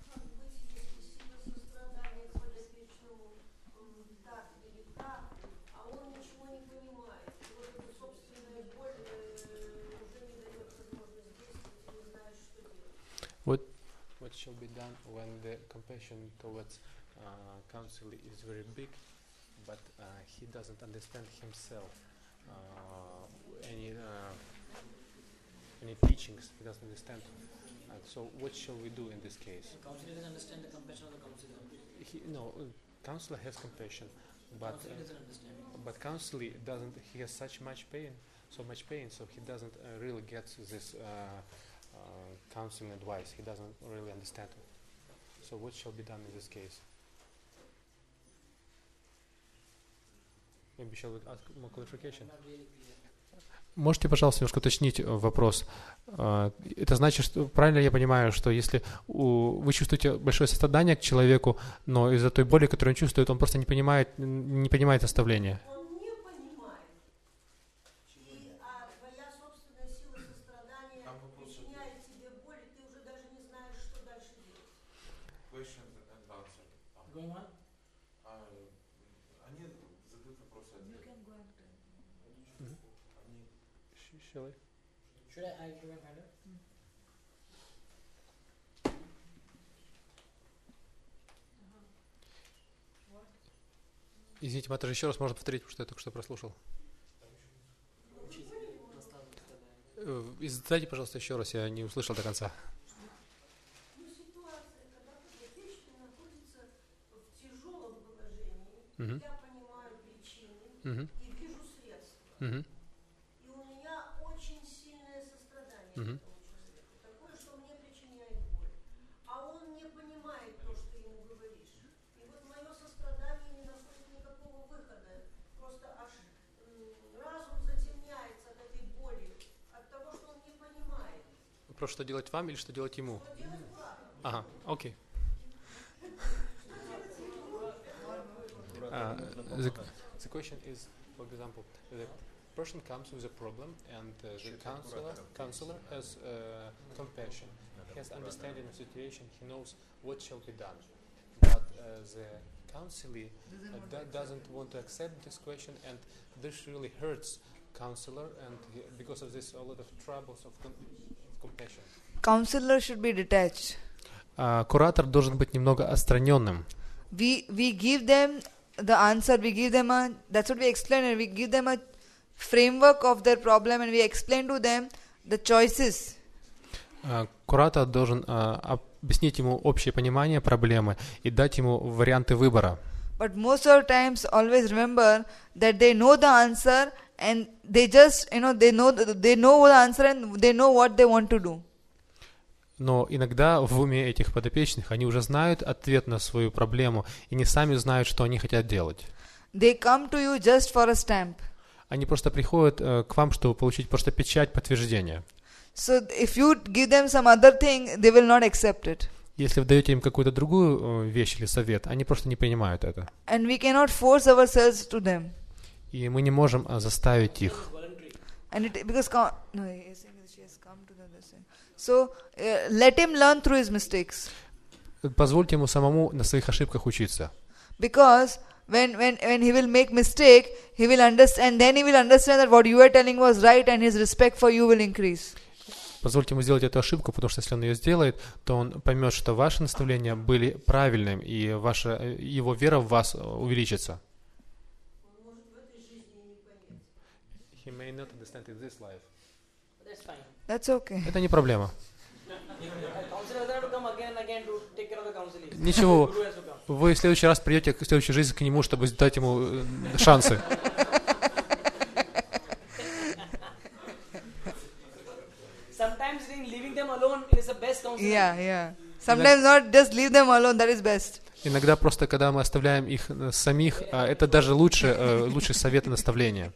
What what shall be done when the compassion towards uh, counsel is very big, but uh, he doesn't understand himself uh, any uh, any teachings. He doesn't understand. Uh, so what shall we do in this case? Counselor doesn't understand the compassion of the counselor. He, no, uh, counselor has compassion, but Counselor uh, doesn't understand. but counselor doesn't. He has such much pain, so much pain, so he doesn't uh, really get this. Uh, Uh, counseling advice. He doesn't really understand it. So what shall be done in this case? Maybe shall we ask more clarification? Можете, пожалуйста, немножко уточнить вопрос? Это значит, что правильно я понимаю, что если у, вы чувствуете большое сострадание к человеку, но из-за той боли, которую он чувствует, он просто не понимает, не понимает наставления? Он не понимает. И, а твоя собственная сила сострадания причиняет тебе боль, и ты уже даже не знаешь, что дальше делать. Questions and answer. Going on? А, они задают вопросы. You can go and tell. Они Should I, I go and handle? Извините, Маташа, еще раз можно повторить, потому что я только что прослушал. Э, Задайте, пожалуйста, еще раз, я не услышал до конца. Ну, ситуация, когда подопечный находится в тяжелом положении, Мгм. я понимаю причины Мгм. и вижу средства. Мгм. И у меня очень сильное сострадание Мгм. к этому человеку, такое, что мне причиняет боль. А он не понимает то, что ему говоришь. И вот мое сострадание не находит никакого выхода. Просто аж м, разум затемняется от этой боли, от того, что он не понимает. Вопрос, что делать вам или что делать ему? Что делать вам? Ага, окей. Uh, the, the question is, for example, the person comes with a problem and uh, the counselor, counselor has uh, compassion, has understanding of the situation, he knows what shall be done. But uh, the counselee uh, do- doesn't want to accept this question, and this really hurts counselor, and he, because of this a lot of troubles of, com- of compassion. Counselor should be detached. Uh, куратор должен быть немного отстраненным. We we give them the answer. We give them a. That's what we explain. And we give them a framework of their problem, and we explain to them the choices. Uh, Куратор должен uh, объяснить ему общее понимание проблемы и дать ему варианты выбора. But most of the times, always remember that they know the answer, and they just you know they know the, they know the answer, and they know what they want to do. Но иногда в уме этих подопечных они уже знают ответ на свою проблему и не сами знают, что они хотят делать. They come to you just for a stamp. Они просто приходят э, к вам, чтобы получить просто печать подтверждения. So if you give them some other thing, they will not accept it. Если вы даете им какую-то другую э, вещь или совет, они просто не понимают это. And we cannot force ourselves to them. И мы не можем э, заставить их. And it because co- no, he is saying that she has come to the lesson. So uh, let him learn through his mistakes. Позвольте ему самому на своих ошибках учиться. Because when when when he will make mistake, he will understand. Then he will understand that what you are telling was right, and his respect for you will increase. Позвольте ему сделать эту ошибку, потому что если он ее сделает, то он поймет, что ваши наставления были правильными, и ваша, его вера в вас увеличится. Он может в этой жизни и не понять. He may not understand in this life. That's fine. That's okay. Это не проблема. Counselor doesn't have to come again and again to take care of the counseling. Ничего, Guru has to come. вы в следующий раз придете в следующей жизни к нему, чтобы дать ему э, шансы. Sometimes leaving them alone is the best counseling. Yeah, yeah. Sometimes not just leave them alone. That is best. Иногда просто, когда мы оставляем их э, самих, э, это даже лучше, э, лучший совет и наставление.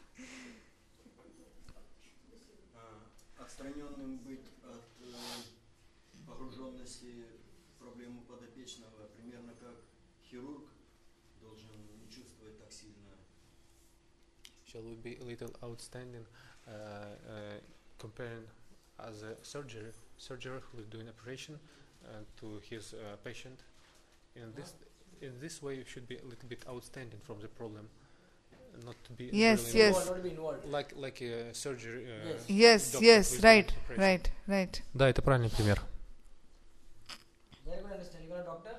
Отстраненным быть от э, погруженности в проблему подопечного, примерно как хирург должен не чувствовать так сильно. Shall we be a little outstanding, uh, uh, comparing as a surgeon, surgeon who is doing operation uh, to his uh, patient? In this, in this way, you should be a little bit outstanding from the problem, not to be Yes, really yes. Involved, not to be involved. like like a surgery. Uh, Yes. Yes, doctor yes. who is Right, doing operation. right, right. Да, это правильный пример. Very good understanding. You are a doctor?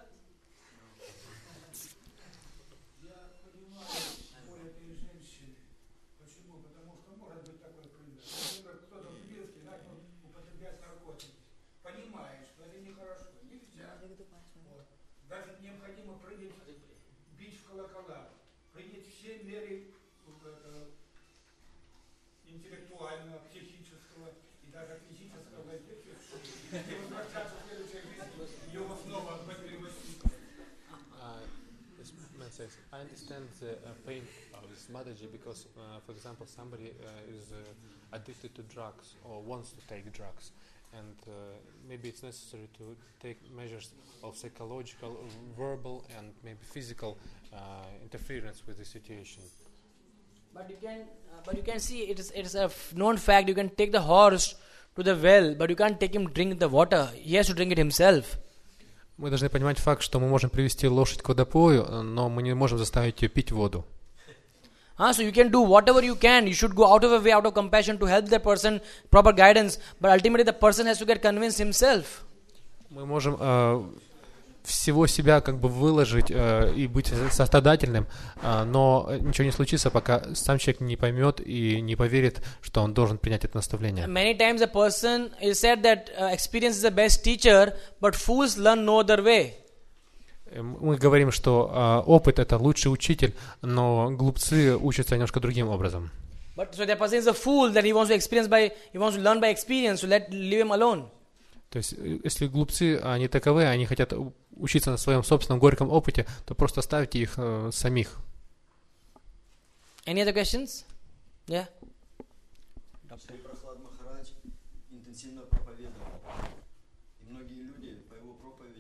Я понимаю боль этой женщины. Почему? Потому что может быть такое произойдет. Например, кто-то в близкий начал употреблять наркотики. Понимаешь, что это нехорошо. Нельзя. Вот. Даже необходимо принять, бить в колокола, принять все меры э, интеллектуального, психического и даже физического воздействия, и возвращаться в следующей жизни, ее снова отбросить. Uh, this man says Yes, I understand the uh, pain of this Mataji because, uh, for example, somebody uh, is uh, addicted to drugs or wants to take drugs, and uh, maybe it's necessary to take measures of psychological, verbal, and maybe physical uh, interference with the situation. But you can, uh, but you can see it is it is a f- known fact. You can take the horse to the well, but you can't take him drink the water. He has to drink it himself. Мы должны понимать факт, что мы можем привести лошадь к водопою, но мы не можем заставить ее пить воду. Ah, so you can do whatever you can. You should go out of a way, out of compassion to help that person, proper guidance. But ultimately, the person has to get convinced himself. Мы можем э, всего себя как бы выложить э, и быть сострадательным, э, но ничего не случится, пока сам человек не поймет и не поверит, что он должен принять это наставление. Many times a person is said that uh, experience is the best teacher, but fools learn no other way. Мы говорим, что э, опыт — это лучший учитель, но глупцы учатся немножко другим образом. But so that person is a fool that he wants to experience by, he wants to learn by experience, so let leave him alone. То есть, если глупцы, они таковы, они хотят учиться на своем собственном горьком опыте, то просто оставьте их э, самих. Any other questions? Yeah. Шри Прахлад Махарадж интенсивно проповедовал. И многие люди по его проповеди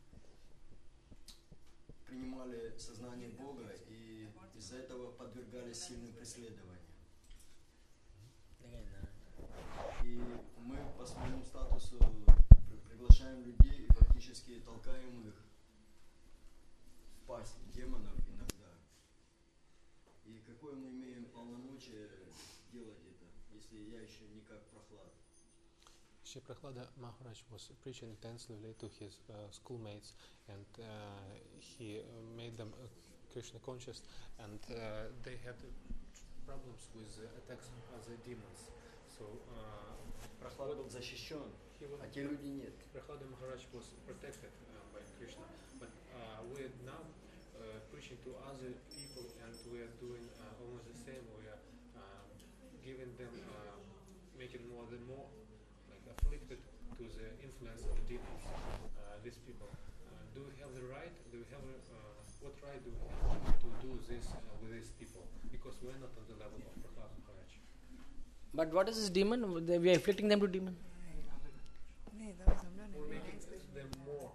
принимали сознание Бога и из-за этого подвергались сильным преследованиям. И мы по своему статусу приглашаем людей и фактически толкаем их в пасть демонов иногда. И какое мы имеем полномочие делать это, если я еще не как Прахлад? Shri Prahlada Maharaj was preaching intensively to his uh, schoolmates, and uh, he uh, made them uh, Krishna conscious, and uh, they had problems with uh, attacks of the demons. So uh, Прахлад был защищен, а те люди нет. Prahlada Maharaj was protected uh, by Krishna, but uh, we are now uh, preaching to other people, and we are doing uh, almost the same. We are uh, giving them, uh, making more and more like afflicted to the influence of the demons. Uh, these people, uh, do we have the right? Do we have uh, what right do we have to do this uh, with these people? Because we are not on the level of Prahlada Maharaj. But what is this demon? We are afflicting them to demon. We're making them more.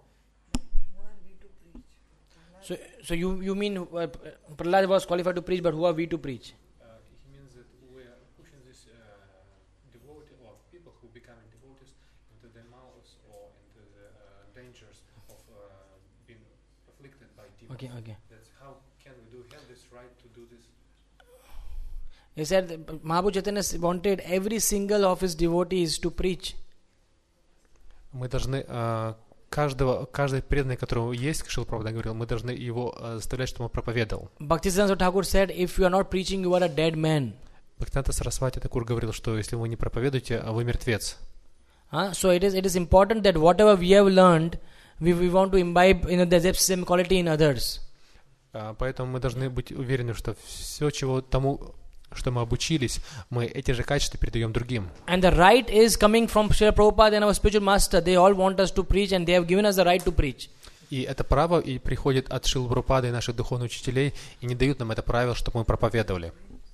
So, so you you mean uh, Prahlad was qualified to preach, but who are we to preach? Uh, he means that we are pushing this uh, devotee or people who become devotees into the mouths or into the uh, dangers of uh, being afflicted by demons. Okay, okay. That's how can we do have this right to do this? He said that Mahaprabhu Chaitanya wanted every single of his devotees to preach. Мы должны uh, каждого, каждый преданный, которого есть, Шрила Прабхупада говорил, мы должны его uh, заставлять, чтобы он проповедовал. Bhaktisiddhanta Thakur said, if you are not preaching, you are a dead man. Бхактивинода Сарасвати Такур говорил, что если вы не проповедуете, вы мертвец. Huh? So it is it is important that whatever we have learned, we, we want to imbibe, you know, the same quality in others. Uh, поэтому мы должны быть уверены, что все, чего тому, что мы обучились, мы эти же качества передаем другим. And the right is coming from Srila Prabhupada and our spiritual master. They all want us to preach, and they have given us the right to preach. И это право и приходит от Шрилы Прабхупады и наших духовных учителей, и не дают нам это правило, чтобы мы проповедовали.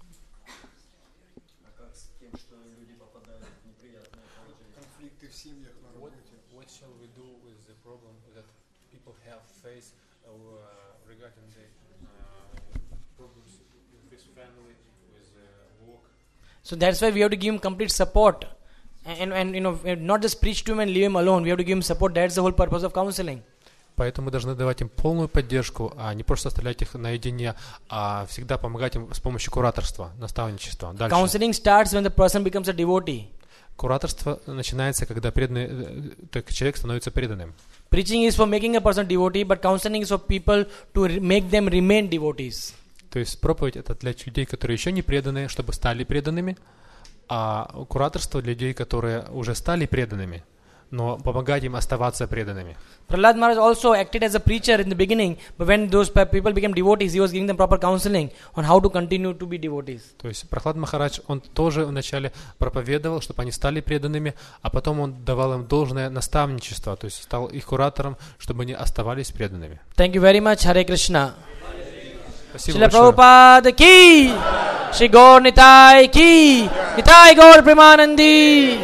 А как с тем, что люди попадают в неприятное положение? Конфликты в семьях на What, работе. what shall we do with the problem that people have faced uh, regarding the uh, problems with family, with uh, work? So that's why we have to give him complete support, and and you know, not just preach to him and leave him alone. We have to give him support. That's the whole purpose of counseling. Поэтому мы должны давать им полную поддержку, а не просто оставлять их наедине, а всегда помогать им с помощью кураторства, наставничества. Дальше. Counseling starts when the person becomes a devotee. Кураторство начинается, когда преданный, так, человек становится преданным. Preaching is for making a person devotee, but counseling is for people to re- make them remain devotees. То есть проповедь это для людей, которые еще не преданные, чтобы стали преданными, а кураторство для людей, которые уже стали преданными, но помогать им оставаться преданными. Prahlad Maharaj also acted as a preacher in the beginning, but when those people became devotees, he was giving them proper counseling on how to continue to be devotees. То есть Прахлад Махарадж, он тоже вначале проповедовал, чтобы они стали преданными, а потом он давал им должное наставничество, то есть стал их куратором, чтобы они оставались преданными. Thank you very much. Hare Krishna. Спасибо Шрила большое. Прабхупада ки! Шри Gaur Nitai ки! Nitai Gaur Premanandi!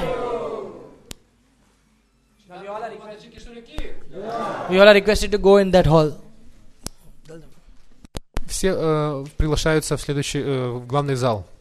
We all are requested to go in that hall. Все э, приглашаются в следующий, э, в главный зал.